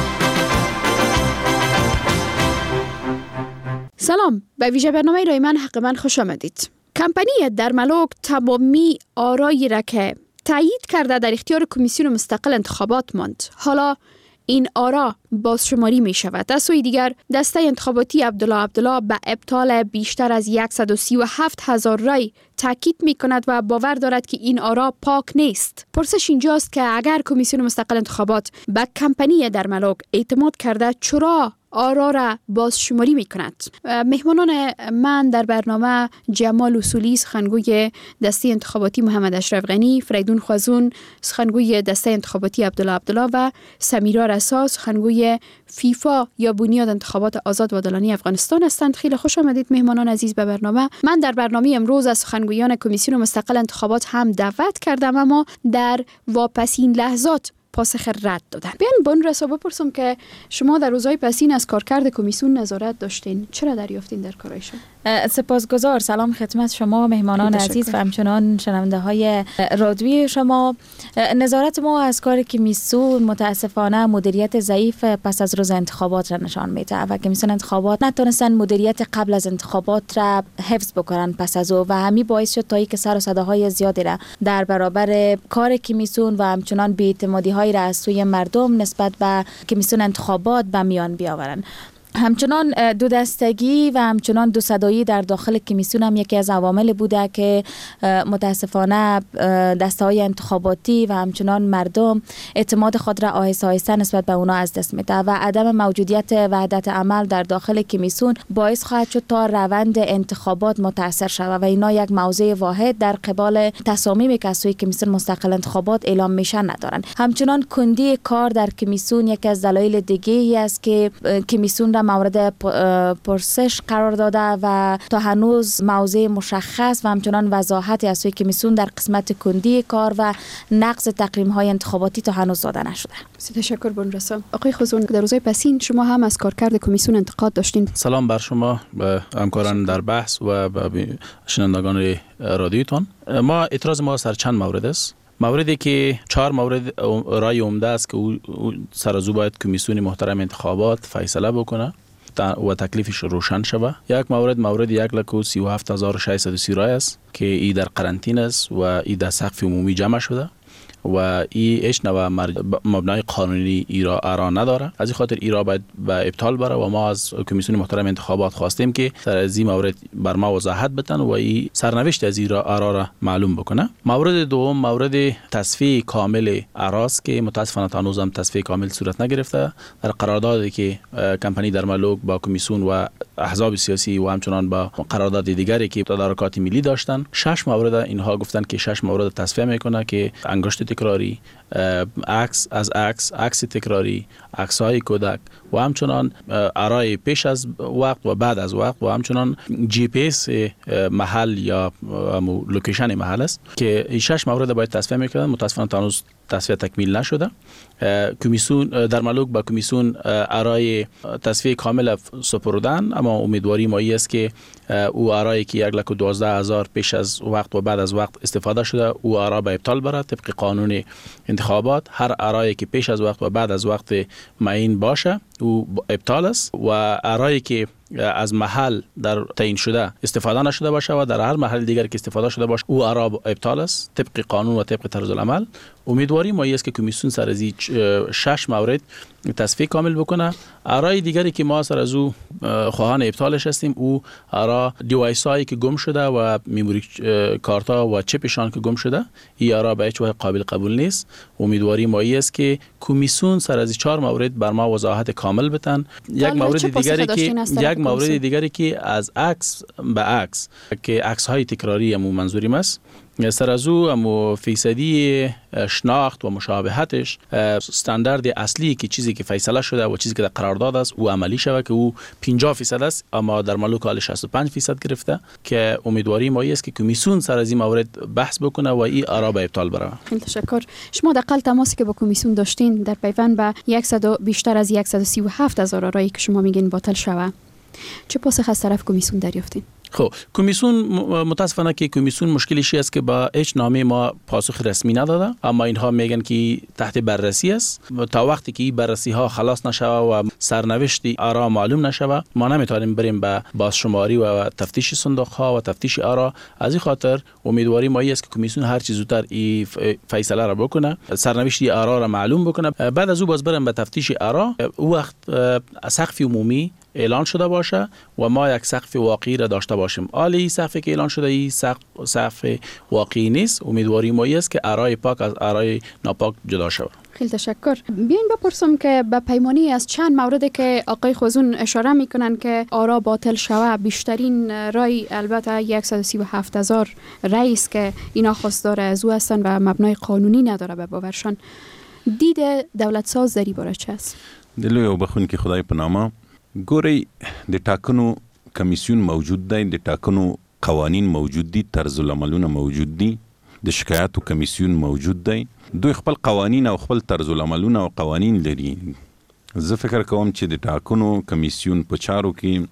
سلام، به ویژه برنامه رأی من حق من خوش آمدید. کمپانی در ملوک تمامی آرایی را که تایید کرده در اختیار کمیسیون مستقل انتخابات ماند. حالا این آرا بازشماری می شود. از سوی دیگر دسته انتخاباتی عبدالله عبدالله به ابطال بیشتر از صد و سی و هفت هزار رای تاکید می کند و باور دارد که این آرا پاک نیست. پرسش اینجاست که اگر کمیسیون مستقل انتخابات به کمپانی در ملوک اعتماد کرده، چرا آرا را بازشماری می کند؟ مهمانان من در برنامه جمال اصولی سخنگوی دسته انتخاباتی محمد اشرف غنی، فریدون خوازون سخنگوی دسته انتخاباتی عبدالله عبدالله و سمیرا رسا سخنگوی فیفا یا بنیاد انتخابات آزاد و عادلانه افغانستان هستند. خیلی خوش آمدید مهمانان عزیز به برنامه. من در برنامه امروز از سخنگویان کمیسیون مستقل انتخابات هم دعوت کردم، اما در واپسین لحظات پاسخ رد دادن. بیان بان رسا بپرسم که شما در روزهای پسین از کارکرد کمیسیون نظارت داشتین، چرا دریافتین در کارایشان؟ سپاسگزار. سلام خدمت شما مهمانان عزیز و همچنان شنونده های رادیوی شما. نظارت ما از کار کمیسیون متاسفانه مدیریت ضعیف پس از روز انتخابات را نشان میده و کمیسیون انتخابات نتونستن مدیریت قبل از انتخابات را حفظ بکنن پس از او و همین باعث شد تا اینکه سر و صداهای زیادی را در برابر کار کمیسیون و همچنان بی‌اعتمادی های را از سوی مردم نسبت به کمیسیون انتخابات به میان بیاورند. همچنان دو دستگی و همچنان دو صدایی در داخل کمیسیون هم یکی از عوامل بوده که متاسفانه دسته‌های انتخاباتی و همچنان مردم اعتماد خود را آهسته آهسته نسبت به اونا از دست میده و عدم موجودیت وحدت عمل در داخل کمیسیون باعث خواهد شد تا روند انتخابات متاثر شود و اینا یک موضع واحد در قبال تصامیمی که از سوی کمیسیون مستقل انتخابات اعلام میشن ندارن. همچنان کندی کار در کمیسیون یکی از دلایل دیگه ای است که کمیسیون را مورد پرسش قرار داده و تا هنوز موضوع مشخص و همچنان وضاحتی از سوی کمیسیون در قسمت کندی کار و نقض تقویم‌های انتخاباتی تا هنوز داده نشده. تشکر بنرسا. آقای خوزون، در روزهای پسین شما هم از کارکرد کمیسیون انتقاد داشتین. سلام بر شما، به همکاران در بحث و به شنوندگان رادیوتون. ما اعتراض ما سر چند مورد است. موردی که چهار مورد رای عمده است که او سر از او باید کمیسیون محترم انتخابات فیصله بکنه و تکلیفش روشن شود. یک مورد مورد یک لک و سی و هفت هزار و ششصد و سی رای است که ای در قرنطینه است و ای در سقف عمومی جمع شده. و این هیچ نوع مبنای قانونی ایرا آرا نداره. از این خاطر ایرا باید به ابطال بره و ما از کمیسیون محترم انتخابات خواستیم که در از این مورد بر ما وضاحت بدن و این سرنوشت از ایرا آرا را معلوم بکنه. مورد دوم مورد تصفیه کامل اراست که متاسفانه تا هنوز هم تصفیه کامل صورت نگرفته. در قراردادی که کمپانی درملوک با کمیسیون و احزاب سیاسی و همچنان با قرارداد دیگری که تدارکات ملی داشتن، شش مورد اینها گفتن که شش مورد تصفیه میکنه که انگشت تکراری، عکس از عکس، عکس تکراری، عکس‌های کودک و همچنان آرای پیش از وقت و بعد از وقت و همچنان جی پی اس محل یا لوکیشن محل است که این شش مورد باید تصفیه میکنن. متاسفانه تا هنوز تصفیه تکمیل نشده. کمیسیون درملوک با کمیسیون آرای تصفیه کامل سپردن، اما امیدواری ما است که او آرایی که یک لک و دوازده هزار پیش از وقت و بعد از وقت استفاده شده او آرا به ابطال بره طبق قانون انتخابات. هر آرایی که پیش از وقت و بعد از وقت معین باشه او ابطال است و آرایی که از محل در تعیین شده استفاده نشده باشه و در هر محل دیگر که استفاده شده باشه او آرا ابطال است طبق قانون و طبق طرز العمل. امیدواری ما است که کمیسیون سر از شش مورد تصفیه کامل بکنه. آرای دیگری که ما سر از او خواهان ابطالش هستیم او آرا دیوایس هایی که گم شده و میموری کارت ها و چپشان که گم شده، این آرا به هیچ وجه قابل قبول نیست. امیدواری ما است که کمیسیون سر از چهار مورد بر ما وضاحت کامل بدن. یک مورد دیگری که یک مورد دیگری که از عکس به عکس که عکس های تکراری مو منظوریم است، سر از او امو فیصدی شناخت و مشابهتش استاندارد اصلی که چیزی که فیصله شده و چیزی که در قرارداد است او عملی شود که او پنجاه درصد است، اما در ملوک حال شصت و پنج درصد گرفته که امیدواری ما است که کمیسیون سر از این مورد بحث بکنه و این آرا به ابطال بره. خیلی تشکر. شما دقیقاً تماسی که با کمیسیون داشتین در پیوند به صد بیشتر از صد و سی و هفت هزار آرایی که شما میگین باطل شوه، چه پاسخ از طرف کمیسیون دریافتین؟ خب کمیسیون متاسفانه که کمیسیون مشکلش است که با هیچ نامه ما پاسخ رسمی نداده، اما اینها میگن که تحت بررسی است. تا وقتی که این بررسی ها خلاص نشوه و سرنوشت آرا معلوم نشوه ما نمیتونیم بریم به بازشماری و تفتیش صندوق ها و تفتیش آرا. از این خاطر امیدواری ما است که کمیسیون هر چیز زودتر این فیصله را بکنه، سرنوشت آرا را معلوم بکنه. بعد از او باز بریم به تفتیش آرا. او وقت سقف عمومی اعلان شده باشه و ما یک سقف واقعی را داشته باشیم. حالی سقفی که اعلان شده این سقف واقعی نیست. امیدواری ما است که آرای پاک از آرای ناپاک جدا شود. خیلی تشکر. بیاین بپرسم که به پیمانی از چند موردی که آقای خوزون اشاره میکنن که آرا باطل شوه، بیشترین رای البته صد و سی و هفت هزار رئیس که اینا خواستار از او هستن و مبنای قانونی نداره به باورشان. دید دولت ساز در این باره چه است؟ دلو بخون که خدای پنامه ګورئ د ټاکنو کمیسیون موجود دی، د ټاکنو قوانین موجود دي، طرز العملونه موجود دي، د شکایاتو کمیسیون موجود دی. دوی خپل قوانین او خپل طرز العملونه او قوانین لري. زه فکر کوم چې د ټاکنو کمیسیون په چارو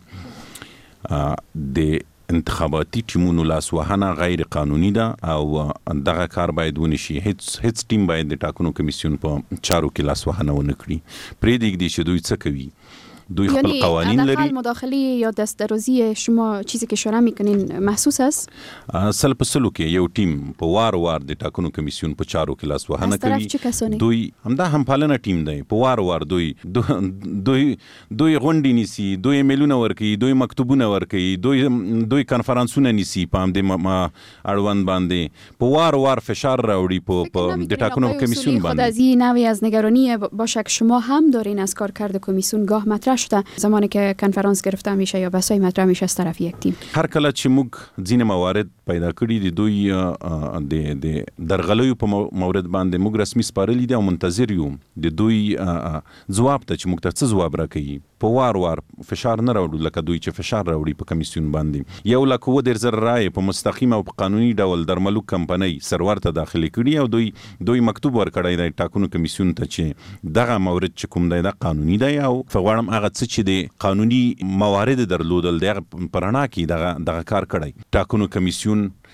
کې د انتخاباتي ټیمونو لاسوهنه غیر قانوني ده او دغه کار باید ونشي. هیڅ هیڅ ټیم باید د ټاکنو کمیسیون په چارو کې لاسوهنه ونه کړي. پرېږدي چې دوی څه کوي. دوی خپل یعنی قوانین لري. یعنی مداخله یا دست درازی شما چیزی که اشاره میکنین محسوس است؟ سل په سلو کې یو ټیم په وار وار د ټاکنو کمیسیون په چارو کې لاسوهنه کوي. دوی همدا همپالنه ټیم دی. په وار وار دوی دوی دوی غونډې نیسي، دوی ایمیلونه ورکوي، دوی مکتوبونه ورکوي، دوی دوی کانفرانسونه نیسي په همدې اړوند باندې په وار وار فشار راوړي په د ټاکنو کمیسیون باندې. خود از این نوعی از نگرانی باشه که شما هم دارین از کارکرد کمیسیون گاه مطرح شده زمانی که کنفرانس گرفته میشه یا بحثای مطرح میشه از طرف یک تیم. هر کله چې موږ ځینې موارد پیدا کړي دي دوی د د درغلیو په مورد باندې موږ رسمي سپارلي دي او منتظر یو د دوی ځواب ته چې موږ ته څه ځواب راکوي. په وار وار فشار نه راوړو لکه دوی چې فشار راوړي په کمیسیون باندې. یو لک اووه دېرش زره رایې په مستقیم او په قانوني ډول درملوک کمپنۍ سرور ته داخلي کړي او دوی دوی مکتوب ورکړی دی ټاکنو کمیسیون ته چې دغه مورد چې کوم دی دا قانوني دی او فغواړم هغه څه چې د قانوني موارد درلودل دغه پرانا کې دغه دغه کار کړی. ټاکنو کمیسیون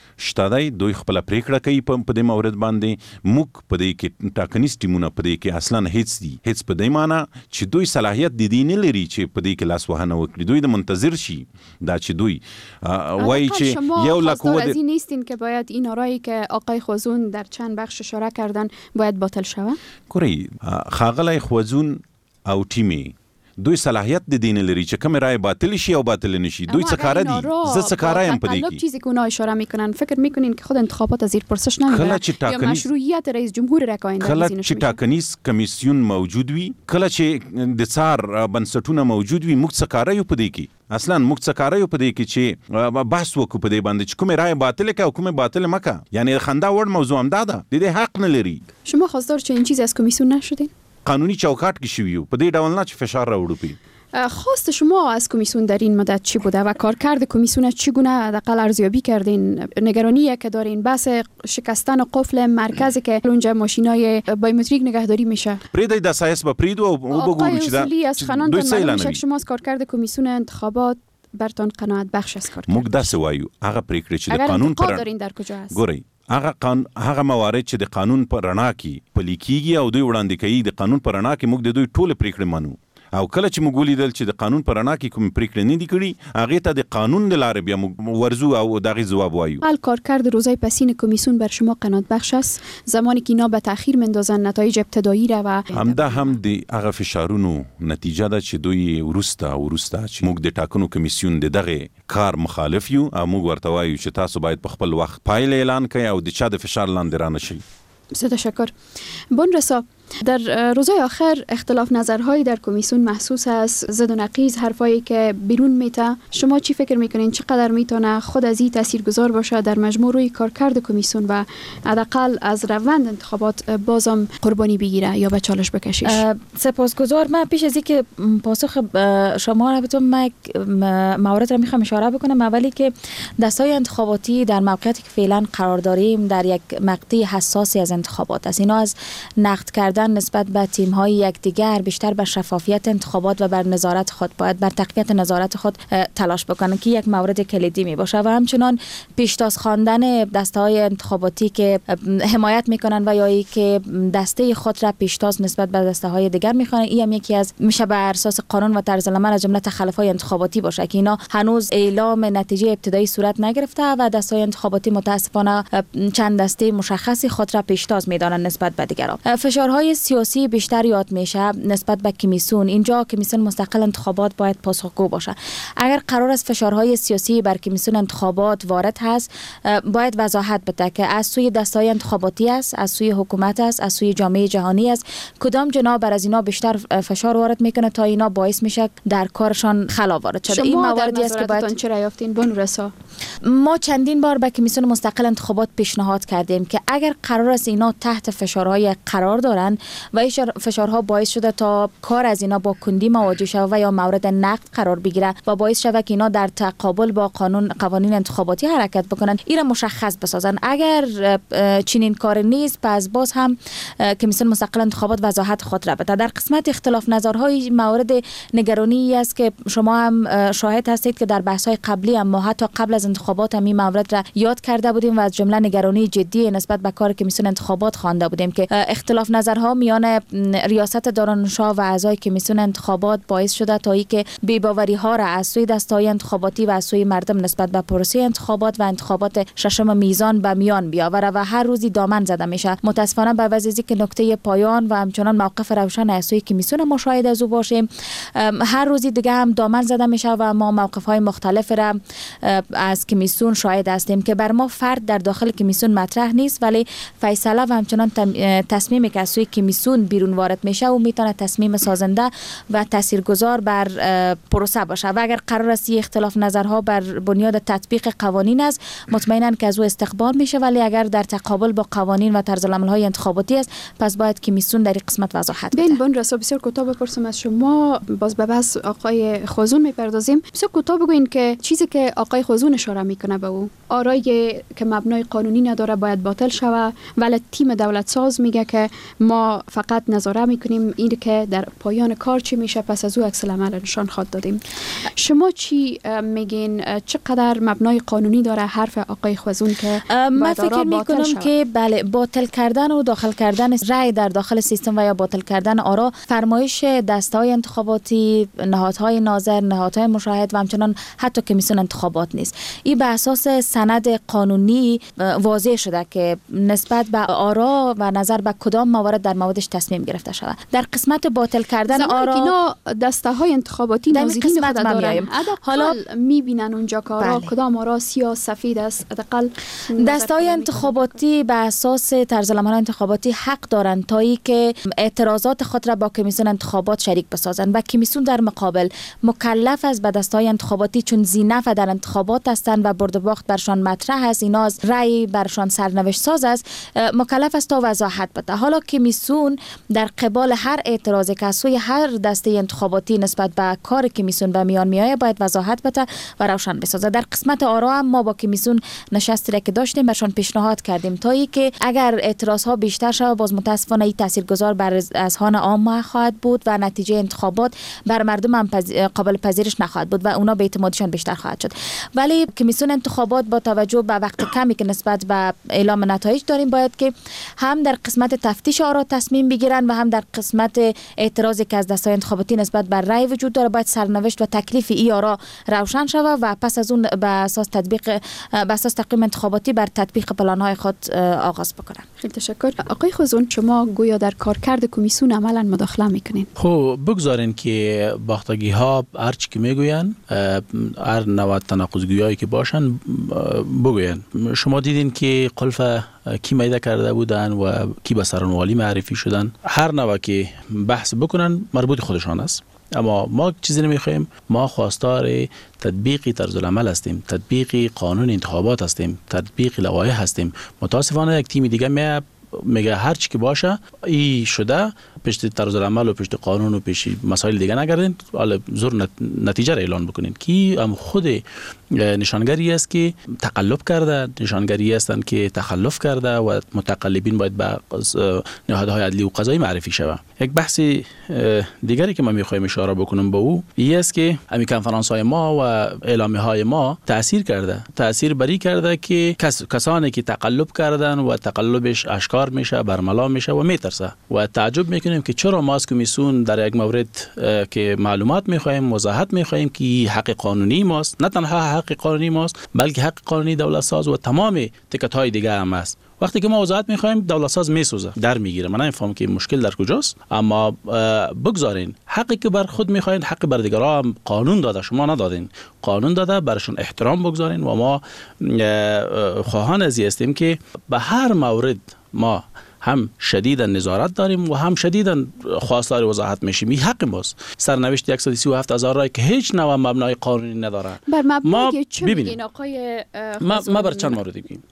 شته دوی خپل پریکړه کوي په دې مورد باندې. موږ په دې کې ټاکنیز ټیمونه په دې کې اصلا هیڅ دي هیڅ په دې معنی چې دوی صلاحیت د دې نه لري چې په دې کې لاس وهنه وکړي. دوی د منتظر شي دا چې دوی وایي چې یو لاک خواستار از این نیستین که باید این آرایی که آقای خوزون در چند بخش اشاره کردن باید باطل شود؟ کوری خاغلای خوزون او تیمی دوی صلاحیت د دین لري چې کوم رای باطل شي او باطل نشي. دوی څه کار دي زه څه کار یم په دې کې. چیزی که اونها اشاره میکنن فکر میکنین که خود انتخابات از زیر پرسش نمیبره یا مشروعیت رئیس جمهور را که آینده کله چې ټاکنیز کمیسیون موجود وي کله چې د څار بنسټونه موجود وي موږ څه کار یو په دې کې اصلا موږ څه کار یو په دې کې چې بحث وکړو په دې باندې چې کوم رای باطل کا او کوم باطل مکه. یعنی خندا وړ موضوع هم دا ده د دې حق نه لري. شما خواستار چنین چیزی از کمیسیون نشدین؟ قانونی چوکاٹ کې شویو په دې ډول نه چې فشار راوړو پی. خواست شما از کمیسیون در این مدت چی بوده و کارکرد کمیسیون چگونه حداقل ارزیابی کردین؟ نگرانی که دارین بحث شکستن قفل مرکزی که اونجا ماشینای بایومتریک نگهداری میشه. پریدای د سایس با پریدو او بگو چې دا از خنان معلوم میشه شما از کارکرد کمیسیون انتخابات برتون قناعت بخش است کارکرد. موږ داسې وایو هغه پریکړه چې د قانون پر دارین در کجا است؟ ګورئ هغه قانون هغه موارد چې د قانون پر رڼا کې پلي کیږي او دوی وړاندې کوي د قانون پر رڼا کې موږ د دوی ټول پریکړه منو. او کله چې موږ ولیدل چې د قانون پر رڼا کې کوم پریکړه نه دي کړي هغه ته د قانون د لارې بیا موږ ورزو او دغه جواب وایو. حال کارکرد روزهای پسین کمیسیون بر شما قناعت بخش است زمانی که اینا به تاخیر مندازن نتایج ابتدایی را و همدا هم د هغه فشارونو نتیجه ده چې دوی ورسته ورسته چې موږ د ټاکنو کمیسیون د دغه کار مخالف یو او موږ ورته وایو چې تاسو باید په خپل وخت پایله اعلان کړئ او د چا د فشار لاندې رانه شئ. بسیار تشکر. بونرسا در روزهای آخر اختلاف نظرهایی در کمیسیون محسوس است، زد و نقیض حرفایی که بیرون میته. شما چی فکر میکنین چقدر میتونه خود از این تاثیرگذار باشه در مجموع روی کارکرد کمیسیون و حداقل از روند انتخابات بازم قربانی بگیره یا به چالش بکشیش؟ سپاسگزار. من پیش از اینکه پاسخ شما را بدم من موارد را میخوام اشاره بکنم. اولی که دستای انتخاباتی در موقعیتی که فعلا قرار داریم در یک مقطع حساسی از انتخابات است. اینا از نقد کردن نسبت به تیم‌های یکدیگر بیشتر بر شفافیت انتخابات و بر نظارت خود باید بر تقویت نظارت خود تلاش بکنن که یک مورد کلیدی می باشه و همچنان پیشتاز خواندن دسته‌های انتخاباتی که حمایت میکنن و یا ای که دسته خود را پیشتاز نسبت به دسته‌های دیگر میخوانن این هم یکی از میشه بر اساس قانون و طرز العمل از جمله تخلف‌های انتخاباتی باشه که اینا هنوز اعلام نتیجه ابتدایی صورت نگرفته و دسته‌های انتخاباتی متاسفانه چند دسته مشخصی خود را پیشتاز میدانند نسبت به دیگران. فشارهای سیاسی بیشتر یاد میشه نسبت به کمیسیون. اینجا کمیسیون مستقل انتخابات باید پاسخگو باشه. اگر قرار است فشارهای سیاسی بر کمیسیون انتخابات وارد هست باید وضاحت بده که از سوی دسته‌های انتخاباتی است، از سوی حکومت است، از سوی جامعه جهانی است کدام جناح بر از اینا بیشتر فشار وارد میکنه تا اینا باعث میشه در کارشان خلا وارد شده. این مواردی است که باید چرا یافتین بونرسا؟ ما چندین بار به کمیسیون مستقل انتخابات پیشنهاد کردیم که اگر قرار است اینا تحت فشارهای قرار دارن و این فشارها باعث شده تا کار از اینا با کندی مواجه شود و یا مورد نقد قرار بگیره و باعث شود که اینا در تقابل با قانون قوانین انتخاباتی حرکت بکنن این را مشخص بسازن. اگر چنین کار نیست پس باز هم کمیسیون مستقل انتخابات وضاحت خود را بده. در قسمت اختلاف نظرهای مورد نگرانی است که شما هم شاهد هستید که در بحث‌های قبلی هم ما حتی قبل از انتخابات هم این مورد را یاد کرده بودیم و از جمله نگرانی جدی نسبت به کار کمیسیون انتخابات خوانده بودیم که اختلاف نظرها میان ریاست دارالانشا و اعضای کمیسیون انتخابات باعث شده تا اینکه بی‌باوری ها را از سوی دسته‌های انتخاباتی و از سوی مردم نسبت به پروسه انتخابات و انتخابات ششم میزان به میان بیاوره و هر روزی دامن زده میشه. متاسفانه به وجه که نقطه پایان و همچنان موقف روشن از سوی کمیسیون ما شاهد از او باشیم هر روزی دیگه هم دامن زده میشه و ما موقف های مختلف را از کمیسیون شاهد هستیم که بر ما فرد در داخل کمیسیون مطرح نیست ولی فیصله و همچنان تصمیمی که از سوی کمیسیون بیرون وارد میشه و میتونه تصمیم سازنده و تاثیرگذار بر پروسه باشه و اگر قرار است اختلاف نظرها بر بنیاد تطبیق قوانین است مطمئنا که از او استقبال میشه ولی اگر در تقابل با قوانین و طرز العمل‌های انتخاباتی است پس باید کمیسیون در این قسمت وضاحت بده. بین بونرسا بسیار کوتاه بپرسم از شما باز به بحث آقای خوزون میپردازیم. بسیار کوتاه بگوین که چیزی که آقای خوزون اشاره میکنه به او آرایی که مبنای قانونی نداره باید باطل شود ولی تیم دولت ساز میگه که ما ما فقط نظاره میکنیم این که در پایان کار چی میشه، پس از او عکس العمل نشان خواهد دادیم. شما چی میگین؟ چقدر مبنای قانونی داره حرف آقای خوزون که من فکر میکنم که بله، باطل کردن و داخل کردن رای در داخل سیستم و یا باطل کردن آرا فرمایش دسته‌های انتخاباتی، نهادهای ناظر، نهادهای مشاهد و همچنان حتی کمیسیون انتخابات نیست. این به اساس سند قانونی واضح شده که نسبت به آرا و نظر به کدام موارد در موردش تصمیم گرفته شود. در قسمت باطل کردن آرا اینا دسته‌های انتخاباتی نازنین خود دارن، حالا میبینن اونجا که آرا کدام آرا سیاه سفید است. حداقل دسته‌های انتخاباتی به اساس طرزالعمل انتخاباتی حق دارند تا ای که اعتراضات خود را با کمیسیون انتخابات شریک بسازند و کمیسیون در مقابل مکلف است به دسته‌های انتخاباتی چون زینف در انتخابات هستند و برد و باخت برشان مطرح است، اینا از رأی برشان سرنوشت ساز است، مکلف است تا وضاحت بده. حالا کمیسیون در قبال هر اعتراضی که از سوی هر دسته انتخاباتی نسبت به کار کمیسیون به میان میآید باید وضاحت بده و روشن بسازه. در قسمت آرا هم ما با کمیسیون نشستی را که داشتیم برشان پیشنهاد کردیم تا ای که اگر اعتراض ها بیشتر شود باز متاسفانه این تاثیرگذار بر اذهان عامه خواهد بود و نتیجه انتخابات بر مردم هم قابل پذیرش نخواهد بود و اونا به اعتمادشان بیشتر خواهد شد. ولی کمیسیون انتخابات با توجه به وقت کمی که نسبت به اعلام نتایج داریم باید که هم در قسمت تفتیش آرا تصمیم بگیرن و هم در قسمت اعتراضی که از دسته‌های انتخاباتی نسبت بر رأی وجود داره باید سرنوشت و تکلیف ای آرا روشن شود و پس از اون به اساس تطبیق به اساس تقویم انتخاباتی بر تطبیق پلان‌های خود آغاز بکنن. خیلی تشکر. آقای خوزون، شما گویا در کارکرد کمیسیون عملاً مداخله میکنین. خب بگذارین که باختگی ها هر چی که میگوین، هر نوع تناقض‌گویایی که باشن بگوین. شما دیدین که قلف کی میده کرده بودن و کی به سرانوالی معرفی شدن، هر نوع که بحث بکنن مربوط خودشان است. اما ما چیزی نمیخوایم، ما خواستار تطبیق طرز العمل هستیم، تطبیق قانون انتخابات هستیم، تطبیق لوایح هستیم. متاسفانه یک تیم دیگه می میگه هر چی که باشه ای شده، پشت طرز العمل و پشت قانون و پشت مسائل دیگه نگردین، حالا زور نتیجه را اعلان بکنین. کی هم خود نشانگری است که تقلب کرده، نشانگری هستند که تخلف کرده و متقلبین باید به نهادهای عدلی و قضایی معرفی شود. یک بحث دیگری که ما میخوایم اشاره بکنم به او این است که همین کنفرانس های ما و اعلامیه های ما تاثیر کرده، تاثیر بری کرده که کس، کسانی که تقلب کردن و تقلبش آشکار میشه، برملا میشه و میترسه و تعجب میکنیم که چرا ما از کمیسیون در یک مورد که معلومات میخوایم، وضاحت میخوایم که حق قانونی ماست، نه تنها حق قانونی ماست بلکه حق قانونی دولت ساز و تمام تکت های دیگه هم است. وقتی که ما وضاحت میخوایم دولت ساز میسوزه، در میگیره. من نمیفهمم که مشکل در کجاست. اما بگذارین حقی که بر خود میخواین، حق بر دیگران هم قانون داده، شما ندادین. قانون داده، برشون احترام بگذارین و ما خواهان ازی هستیم که به هر مورد ما هم شدیدا نظارت داریم و هم شدیدا خواستار وضاحت میشیم. این حق ماست. سرنوشت صد و سی و هفت هزار رای که هیچ نوع مبنای قانونی نداره. بر مبنای چه میگین آقای ما ما بر چند مورد میگیم.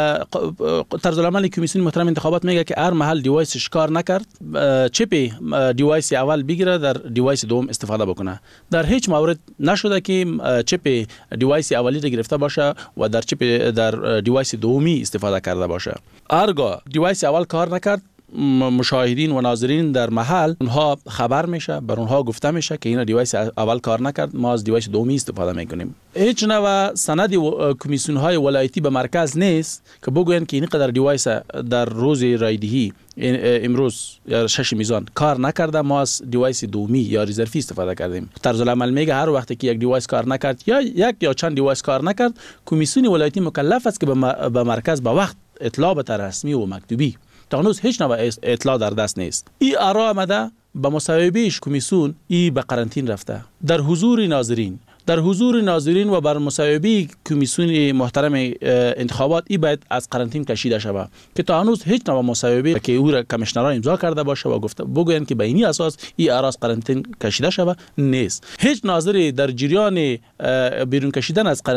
طرز العمل کمیسیون محترم انتخابات میگه که هر محل دیوایسش کار نکرد، چپ دیوایس اول بگیره در دیوایس دوم استفاده بکنه. در هیچ مورد نشده که چپ دیوایس اولی رو گرفته باشه و در چپ در دیوایس دومی استفاده کرده باشه. هرگاه دیوایس اول کار نکرد، مشاهدین و ناظرین در محل اونها خبر میشه، بر اونها گفته میشه که این دیوایس اول کار نکرد، ما از دیوایس دومی استفاده میکنیم. هیچ نوع سند کمیسیون های ولایتی به مرکز نیست که بگوین که این قدر دیوایس در روز رایدهی امروز یا شش میزان کار نکرده، ما از دیوایس دومی یا رزرفی استفاده کردیم. طرز العمل میگه هر وقتی که یک دیوایس کار نکرد یا یک یا چند دیوایس کار نکرد، کمیسیون ولایتی مکلف است که به مرکز به وقت اطلاع بده، رسمی و مکتوبی. تا هنوز هیچ نوع اطلاع در دست نیست. این آرا آمده به مصوبهش کمیسیون ای به قرنطین رفته در حضور ناظرین، در حضور ناظرین و بر مصوبه کمیسیون محترم انتخابات ای باید از قرنطین کشیده شود که تا هنوز هیچ نوع مصوبه که او را کمیشنرها امضا کرده باشه و گفته بگوین که به این اساس ای آرا از قرنطین کشیده شود نیست. هیچ ناظری در جریان بیرون کشیدن از قرنطین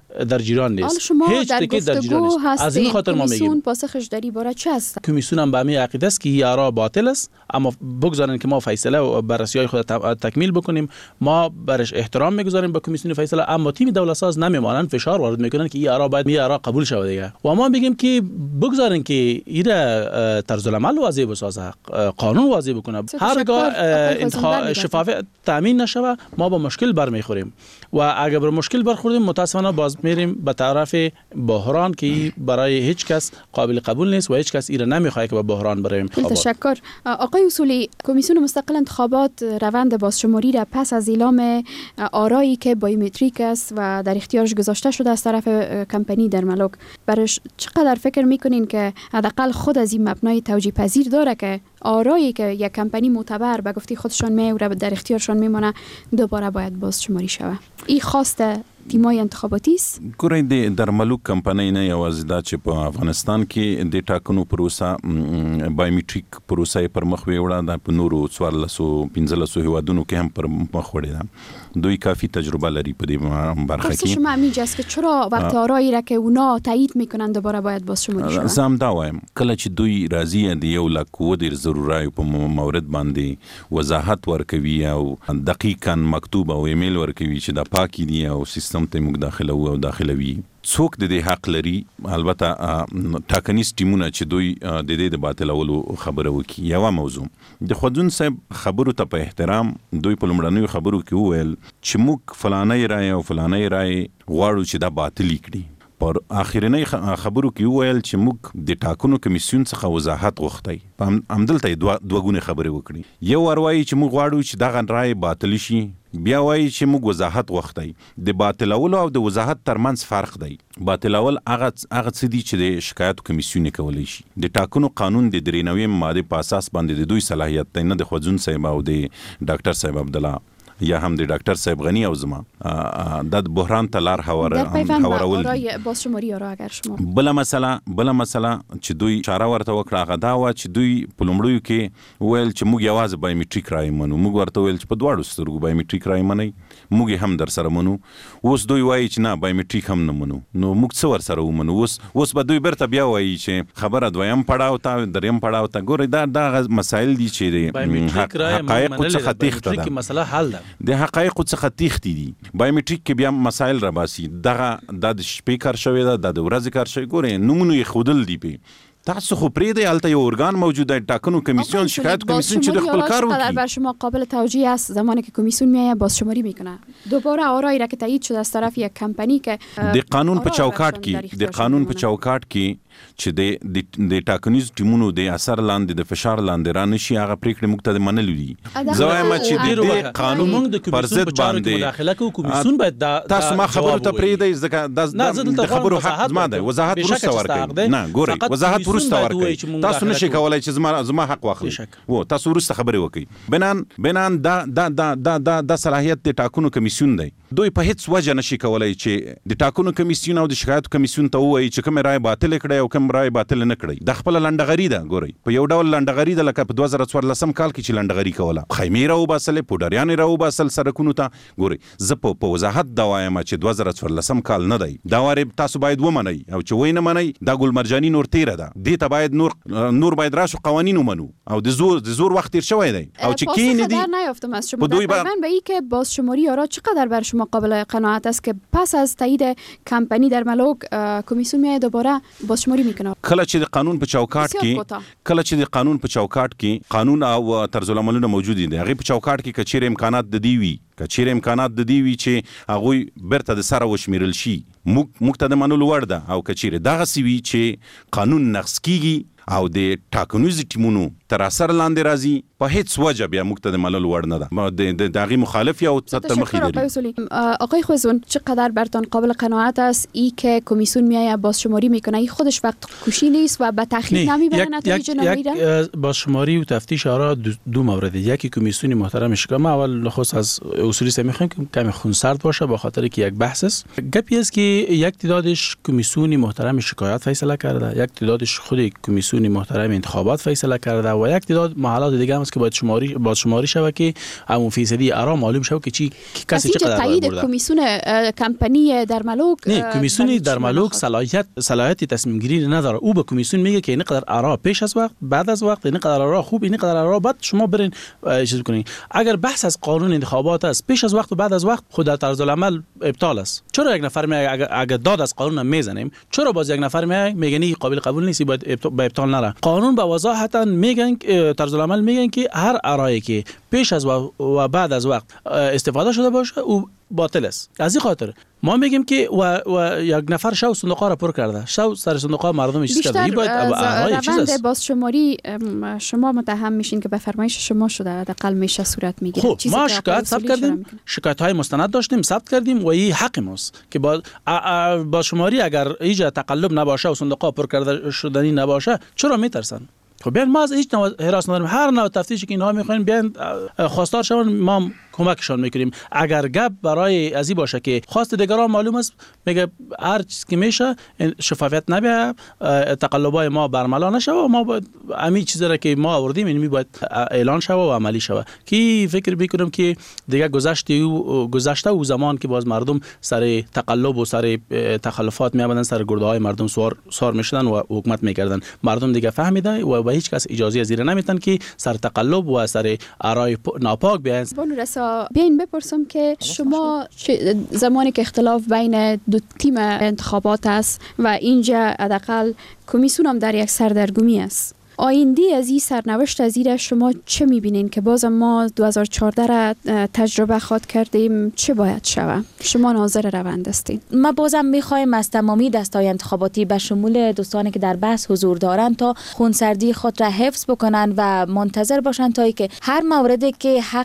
در جریان نیست. شما هیچ در تکی در جریان نیست. از این خاطر ما میگیم کمیسیون پاسخش در این باره چه است؟ کمیسیون هم به همین عقیده است که این آرا باطل است، اما بگذارن که ما فیصله و بررسی های خود تکمیل بکنیم. ما برش احترام میگذاریم به کمیسیون فیصله، اما تیم دولت ساز نمیمانند فشار وارد میکنن که این آرا باید این آرا قبول شود دیگه. و ما میگیم که بگذارن که این طرز العمل واضح بسازه، قانون واضح بکنه. هرگاه انتخاب شفاف تامین نشوه ما با مشکل برمیخوریم و اگر بر مشکل برخوردیم متاسفانه باز میریم به طرف بحران که برای هیچ کس قابل قبول نیست و هیچ کس ایره نمیخواد که به بحران بریم. تشکر. آقای اصولی، کمیسیون مستقل انتخابات روند بازشماری را پس از اعلام آرایی که بایومتریک است و در اختیارش گذاشته شده از طرف کمپانی درملوک، برش چقدر فکر میکنین که حداقل خود از این مبنای توجیه پذیر داره که آرایی که یک کمپانی معتبر به گفته خودشان میوره در اختیارشان میمونه دوباره باید بازشماری شود؟ این خواسته تیمای انتخاباتی است؟ ګورئ د درملوک کمپنۍ نه یوازې دا چې په افغانستان کې د ټاکنو پروسه بایومټریک پروسه پر مخ وړه ده، په نورو څوارلسو پنځلسو هیوادونو کې هم پر مخ وړې ده. دوی کافی تجربه لري په دې برخه کې. شما همینجا است که چرا وقت آرایی را که اونا تایید میکنن دوباره باید بازشماری شود؟ زه هم دا وایم کله چې دوی راضي د یو لک اووه دېرش زرو رایو په مورد باندې وضاحت ورکوي او دقیقاً مکتوب او ایمیل ورکوي چې دا پاکي دي او سیستم ته موږ داخله او داخلوي، څوک د دې حق لري؟ البته ټاکنیز ټیمونه چې دوی د دې د باطلولو خبره وکړي. یوه موضوع د خودون صاحب خبرو ته په احترام دوی په لومړنیو خبرو کې وویل چې موږ فلانه رای او فلانه رای غواړو چې دا باطل کړي. پر اخرنۍ خبرو کې وویل چې موږ د ټاکنو کمیسیون څخه وضاحت غوښتی. همدلته دوه دوه ګونې خبرې وکړي. یو وایي چې موږ غواړو چې دغه رای باطل شي، بیا وایي چې موږ وضاحت غوښتی. د باطلولو او د وضاحت ترمنځ فرق دی. باطلول هغه هغه څه دي چې د شکایتو کمیسیون کولی شي. د ټاکنو قانون د درې نوي ماده په اساس باندې د دوی صلاحیت دی، نه د خوځون صاحب او د ډاکټر صاحب عبدالله یا هم د ډاکټر صاحب غنی او زما د بحران ته لار هوارول برای بازشماری آرا. اگر شما بله مسله بله مسله چې دوی اشاره ورته وکړه هغه دا وه چې دوی په لومړیو کې ویل چې موږ یوازې بایومټریک رای منو. موږ ورته ویل چې په دواړو سترګو بایومټریک رای منئ، موږ هم در سره منو. اوس دوی وایي چې نه بایومټریک هم نه منو. نو موږ څه ور سره ومنو؟ اوس اوس به دوی بیرته بیا وایي چې خبره دویم پړاو ته دریم پړاو ته. ګورئ دا دغه مسایل دي چې د حقایقو څخه تېښته ده. مسله حل ده. د حقایقو څخه تېښتې دي. بایومټریک کې بیا مسایل راباسي. دغه دا د شپې کار شوی ده، دا د ورځې کار شوی. ګورئ نومونه یې ښودل دي پې. تاسو خو پرېږدئ هلته یو ارګان موجود دی، ټاکنو کمیسیون، شکایت کمیسیون چې د خپل کار وکړي. بر شما قابل توجیه است زمانی که کمیسیون میآید بازشماری میکنه دوباره آرایی را که تایید شده از طرف یک کمپانی که د قانون په چوکاټ کې د قانون په چوکاټ کې چې د د ټاکنیز ټیمونو د اثر لاندې د فشار لاندې را نشي هغه پریکړې موږ ته منلو دي. زه وایم چې د قانون پر ضد باندې مداخله کوي کمیسیون باید تاسو ما خبرو ته پرېږدئ ځکه د خبرو حق زما دی. وضاحت وروسته ورکوي. نه ګورئ وضاحت وروسته ورکوي. تاسو نشئ کولای چې زما زما حق واخلئ. و تاسو وروسته خبرې وکړئ. بنان بنان دا دا دا دا دا صلاحیت د ټاکنو کمیسیون دی. دوی په هیڅ وجه نشي کولای چې د ټاکنو کمیسیون او د شکایت کمیسیون ته ووایي چې کوم رای باطل کړي او کوم رای باطل نه کړي. د خپل لنډغري ده. ګورئ په یو ډول لنډغري ده لکه په دوه زره څوارلسم کال کې چې لنډغري کوله، خیمې راوباسلې، پوډریانې راوباسل سرکونو ته. ګورئ زه په وضاحت دا وایم چې دوه زره څوارلسم کال نه دی. دا وارې تاسو باید ومنئ او چې وای نه منئ دا ګل مرجاني نور تیره ده. دې ته باید نور نور باید راشو قوانین ومنو او د زور د زور وخت تیر شوی دی او چې کینې دي. نیافتم از شما در پیوند به این که بازشماری آرا چقدر بر شما قابل قناعت است که پس از تایید کمپانی درملوک کمیسیون میاد دوباره بازشماری میکنه؟ کله چې د قانون په چوکاټ کې کله چې د قانون په چوکاټ کې قانون او طرز العملونه موجود دي، هغه په چوکاټ کې کچیر امکانات د دی وی کچیر امکانات د دی وی چې هغه برته د سره وشمیرل شي موږ موږ ته د منلو وړ ده. او کچیر دغه سی وی چې قانون نقض کیږي او د ټاکنیز ټیمونو تر اثر لاندې راځي په هیڅ وجه بیا موږ ته د منلو وړ نه ده. د دغه مخالف یا تر مخې داری. آقای خوزون چقدر برتان قابل قناعت است ای که کمیسیون میآید بازشماری میکنه؟ این خودش وقت کشی نیست و به تأخیر نمیبره نتایج نهایی را؟ بازشماری و تفتیش آرا دو, دو مورد. یکی کمیسیون محترم شکام اول خصوص از اصولی سه میخوایم که کمی خونسرد باشه به خاطر که یک بحث است. گپی است که یک تعدادش کمیسیون محترم شکایت فیصله کرده، یک تعدادش خود کمیسیون محترم انتخابات فیصله کرده و یک تعداد محلات دیگه هم است که باید شماری باید شماری شود که همون فیصدی آرا معلوم شود که چی کسی چقدر تایید کمیسیون کمپانی در ملوک نه کمیسیون در ملوک صلاحیت صلاحیت تصمیم گیری نداره. او به کمیسیون میگه که اینقدر آرا پیش از وقت بعد از وقت اینقدر آرا خوب اینقدر آرا بد شما برین چیز کنین. اگر بحث از قانون انتخابات است پیش از وقت و بعد از وقت خود در طرز العمل ابطال است. چرا یک نفر میگه اگر, اگر داد از قانون میزنیم چرا باز یک نفر میگه میگه قابل قبول نیست باید به ابطال نره. قانون به وضاحت میگن طرز العمل میگن که هر آرایی که پیش از و بعد از وقت استفاده شده باشه او باطل است. از این خاطر ما میگیم که و, و یک نفر شو صندوق را پر کرده شو سر صندوق مردم چیز کرده. این باید آرای چیز است. بازشماری شما متهم میشین که به فرمایش شما شده حداقل میشه صورت میگیره. خب ما شکایت ثبت کردیم شکایت های مستند داشتیم ثبت کردیم و این حق ماست که با بازشماری اگر ایجا تقلب نباشه و صندوق پر کرده شدنی نباشه چرا میترسن؟ خب بیان ما از هیچ نوع حراس نداریم. هر نوع تفتیشی که اینها میخواین بیان خواستار شون ما کمکشان میکنیم. اگر گپ برای ازی باشه که خواست دیگران معلوم است میگه هر چیز که میشه شفافیت نبیه تقلبای ما برملا نشه و ما باید همین چیزی را که ما آوردیم این باید اعلان شه و عملی شه. کی فکر میکنم که دیگه گذشته و گذشته و زمان که باز مردم سر تقلب و سر تخلفات میآمدن سر گرده های مردم سوار سوار میشدن و حکومت میکردن. مردم دیگه فهمیده و به هیچ کس اجازه زیر نمیتن که سر تقلب و سر آرای ناپاک بیان. بیاین بپرسم که شما زمانی که اختلاف بین دو تیم انتخابات است و اینجا حداقل کمیسیون هم در یک سردرگمی است، آینده از این سرنوشت از این شما چه میبینین که باز ما دو هزار و چهارده را تجربه خواد کردیم چه باید شود؟ شما ناظر روند هستین. ما بازم میخوایم از تمامی دستای انتخاباتی به شمول دوستانی که در بحث حضور دارند تا خونسردی خود را حفظ بکنن و منتظر باشن تا اینکه هر موردی که حق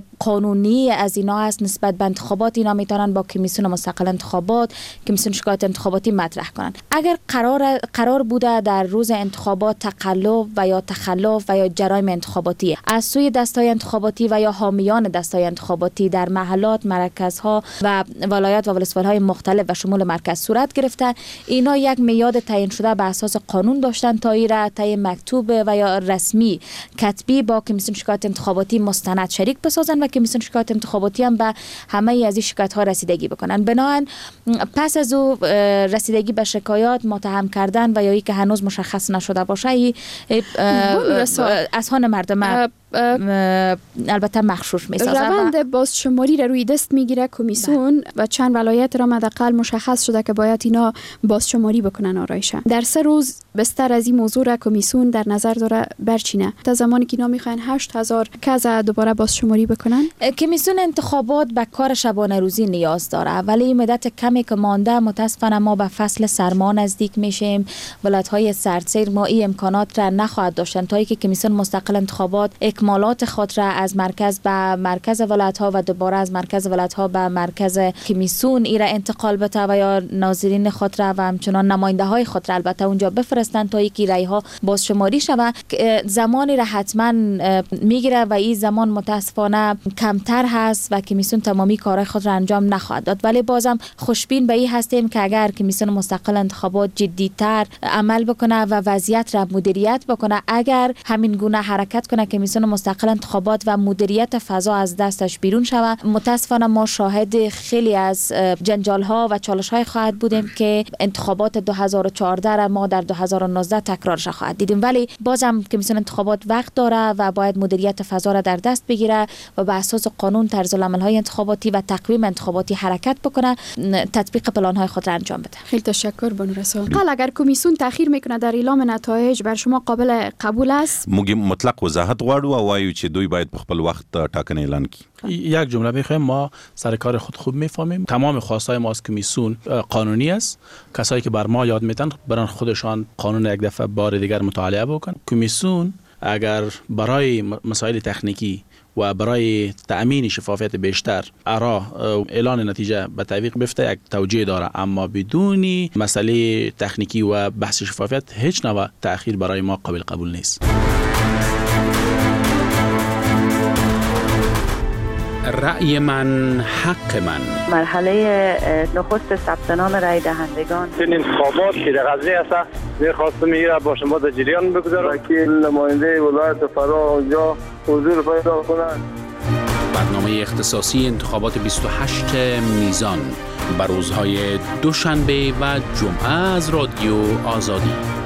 قانونی از اینا هست نسبت به انتخابات اینا میتونن با کمیسیون مستقل انتخابات کمیسیون شکایت انتخاباتی مطرح کنن. اگر قرار قرار بوده در روز انتخابات تقلب و یا تخلف و یا جرایم انتخاباتی از سوی دستای انتخاباتی و یا حامیان دستای انتخاباتی در محلات، مرکزها و ولایات و ولسوالی‌های مختلف و شمول مرکز صورت گرفته، اینا یک میاد تعیین شده به اساس قانون داشتن تا این را طی مکتوب و یا رسمی کتبی با کمیسیون شکایت انتخاباتی مستند شریک بسازن و کمیسیون شکایت انتخاباتی هم به همه از این شکایت ها رسیدگی بکنن. بنابراین پس از او رسیدگی به شکایات متهم کردن و یا ای که هنوز مشخص نشده باشه ای اذهان مردم البته مخشوش میسازه. روند بازشماری را روی دست میگیره کمیسیون و چند ولایت را حداقل مشخص شده که باید اینا بازشماری بکنن آرایشن. در سه روز بستر از این موضوع را کمیسیون در نظر داره برچینه تا زمانی که اینا میخواین هشت هزار کس دوباره بازشماری بکنن. کمیسیون انتخابات به کار شبانه روزی نیاز داره ولی مدت کمی که مانده متاسفانه ما به فصل سرما نزدیک میشیم. ولایت‌های سردسیر ما این امکانات را نخواهد داشتن تا اینکه کمیسیون مستقل انتخابات اکمالات خود را از مرکز به مرکز ولایت‌ها و دوباره از مرکز ولایت‌ها به مرکز کمیسیون ای را انتقال بده و یا ناظرین خود را و همچنان نماینده‌های خود را البته اونجا بفرستند تا اینکه رأی‌ها بازشماری شود. زمانی را حتما میگیره و این زمان متاسفانه کمتر هست و کمیسیون تمامی کارهای خود را انجام نخواهد داد. ولی بازم خوشبین به این هستیم که اگر کمیسیون مستقل انتخابات جدی‌تر عمل بکنه و وضعیت را مدیریت بکنه، اگر همین گونه حرکت کنه کمیسیون مستقل انتخابات و مدیریت فضا از دستش بیرون شود، متاسفانه ما شاهد خیلی از جنجال ها و چالش های خواهد بودیم که انتخابات دو هزار و چهارده را ما در دو هزار و نوزده تکرارش خواهد دیدیم. ولی بازم کمیسیون انتخابات وقت داره و باید مدیریت فضا را در دست بگیره و به اساس قانون طرز العمل های انتخاباتی و تقویم انتخاباتی حرکت بکنه، تطبیق پلان های خود را انجام بده. خیلی تشکر بانو رسول. حالا اگر کمیسیون تاخیر میکنه در اعلام نتایج بر شما قابل قبول است؟ موږ مطلق وضاحت غواړو او وایو چې دوی باید په خپل وخت ټاکنه اعلان کړي. یک جمله میخوایم، ما سر کار خود خوب میفهمیم. تمام خواستای ما از کمیسیون قانونی است. کسایی که بر ما یاد میتن برن خودشان قانون یک دفعه بار دیگر مطالعه بکنن. کمیسیون اگر برای مسائل تکنیکی و برای تأمین شفافیت بیشتر آرا اعلان نتیجه به تعویق بفته یک توجیه داره، اما بدون مسئله تکنیکی و بحث شفافیت هیچ نوع تأخیر برای ما قابل قبول نیست. رأی من حق من. مرحله نخست ثبت نام رای دهندگان. این انتخابات که در قضیه است می‌خواستم میره با شما در جریان بگذارم. وکیل نماینده ولایت فرا اونجا حضور پیدا کنند. برنامه اختصاصی انتخابات بیست و هشت میزان بر روزهای دوشنبه و جمعه از رادیو آزادی.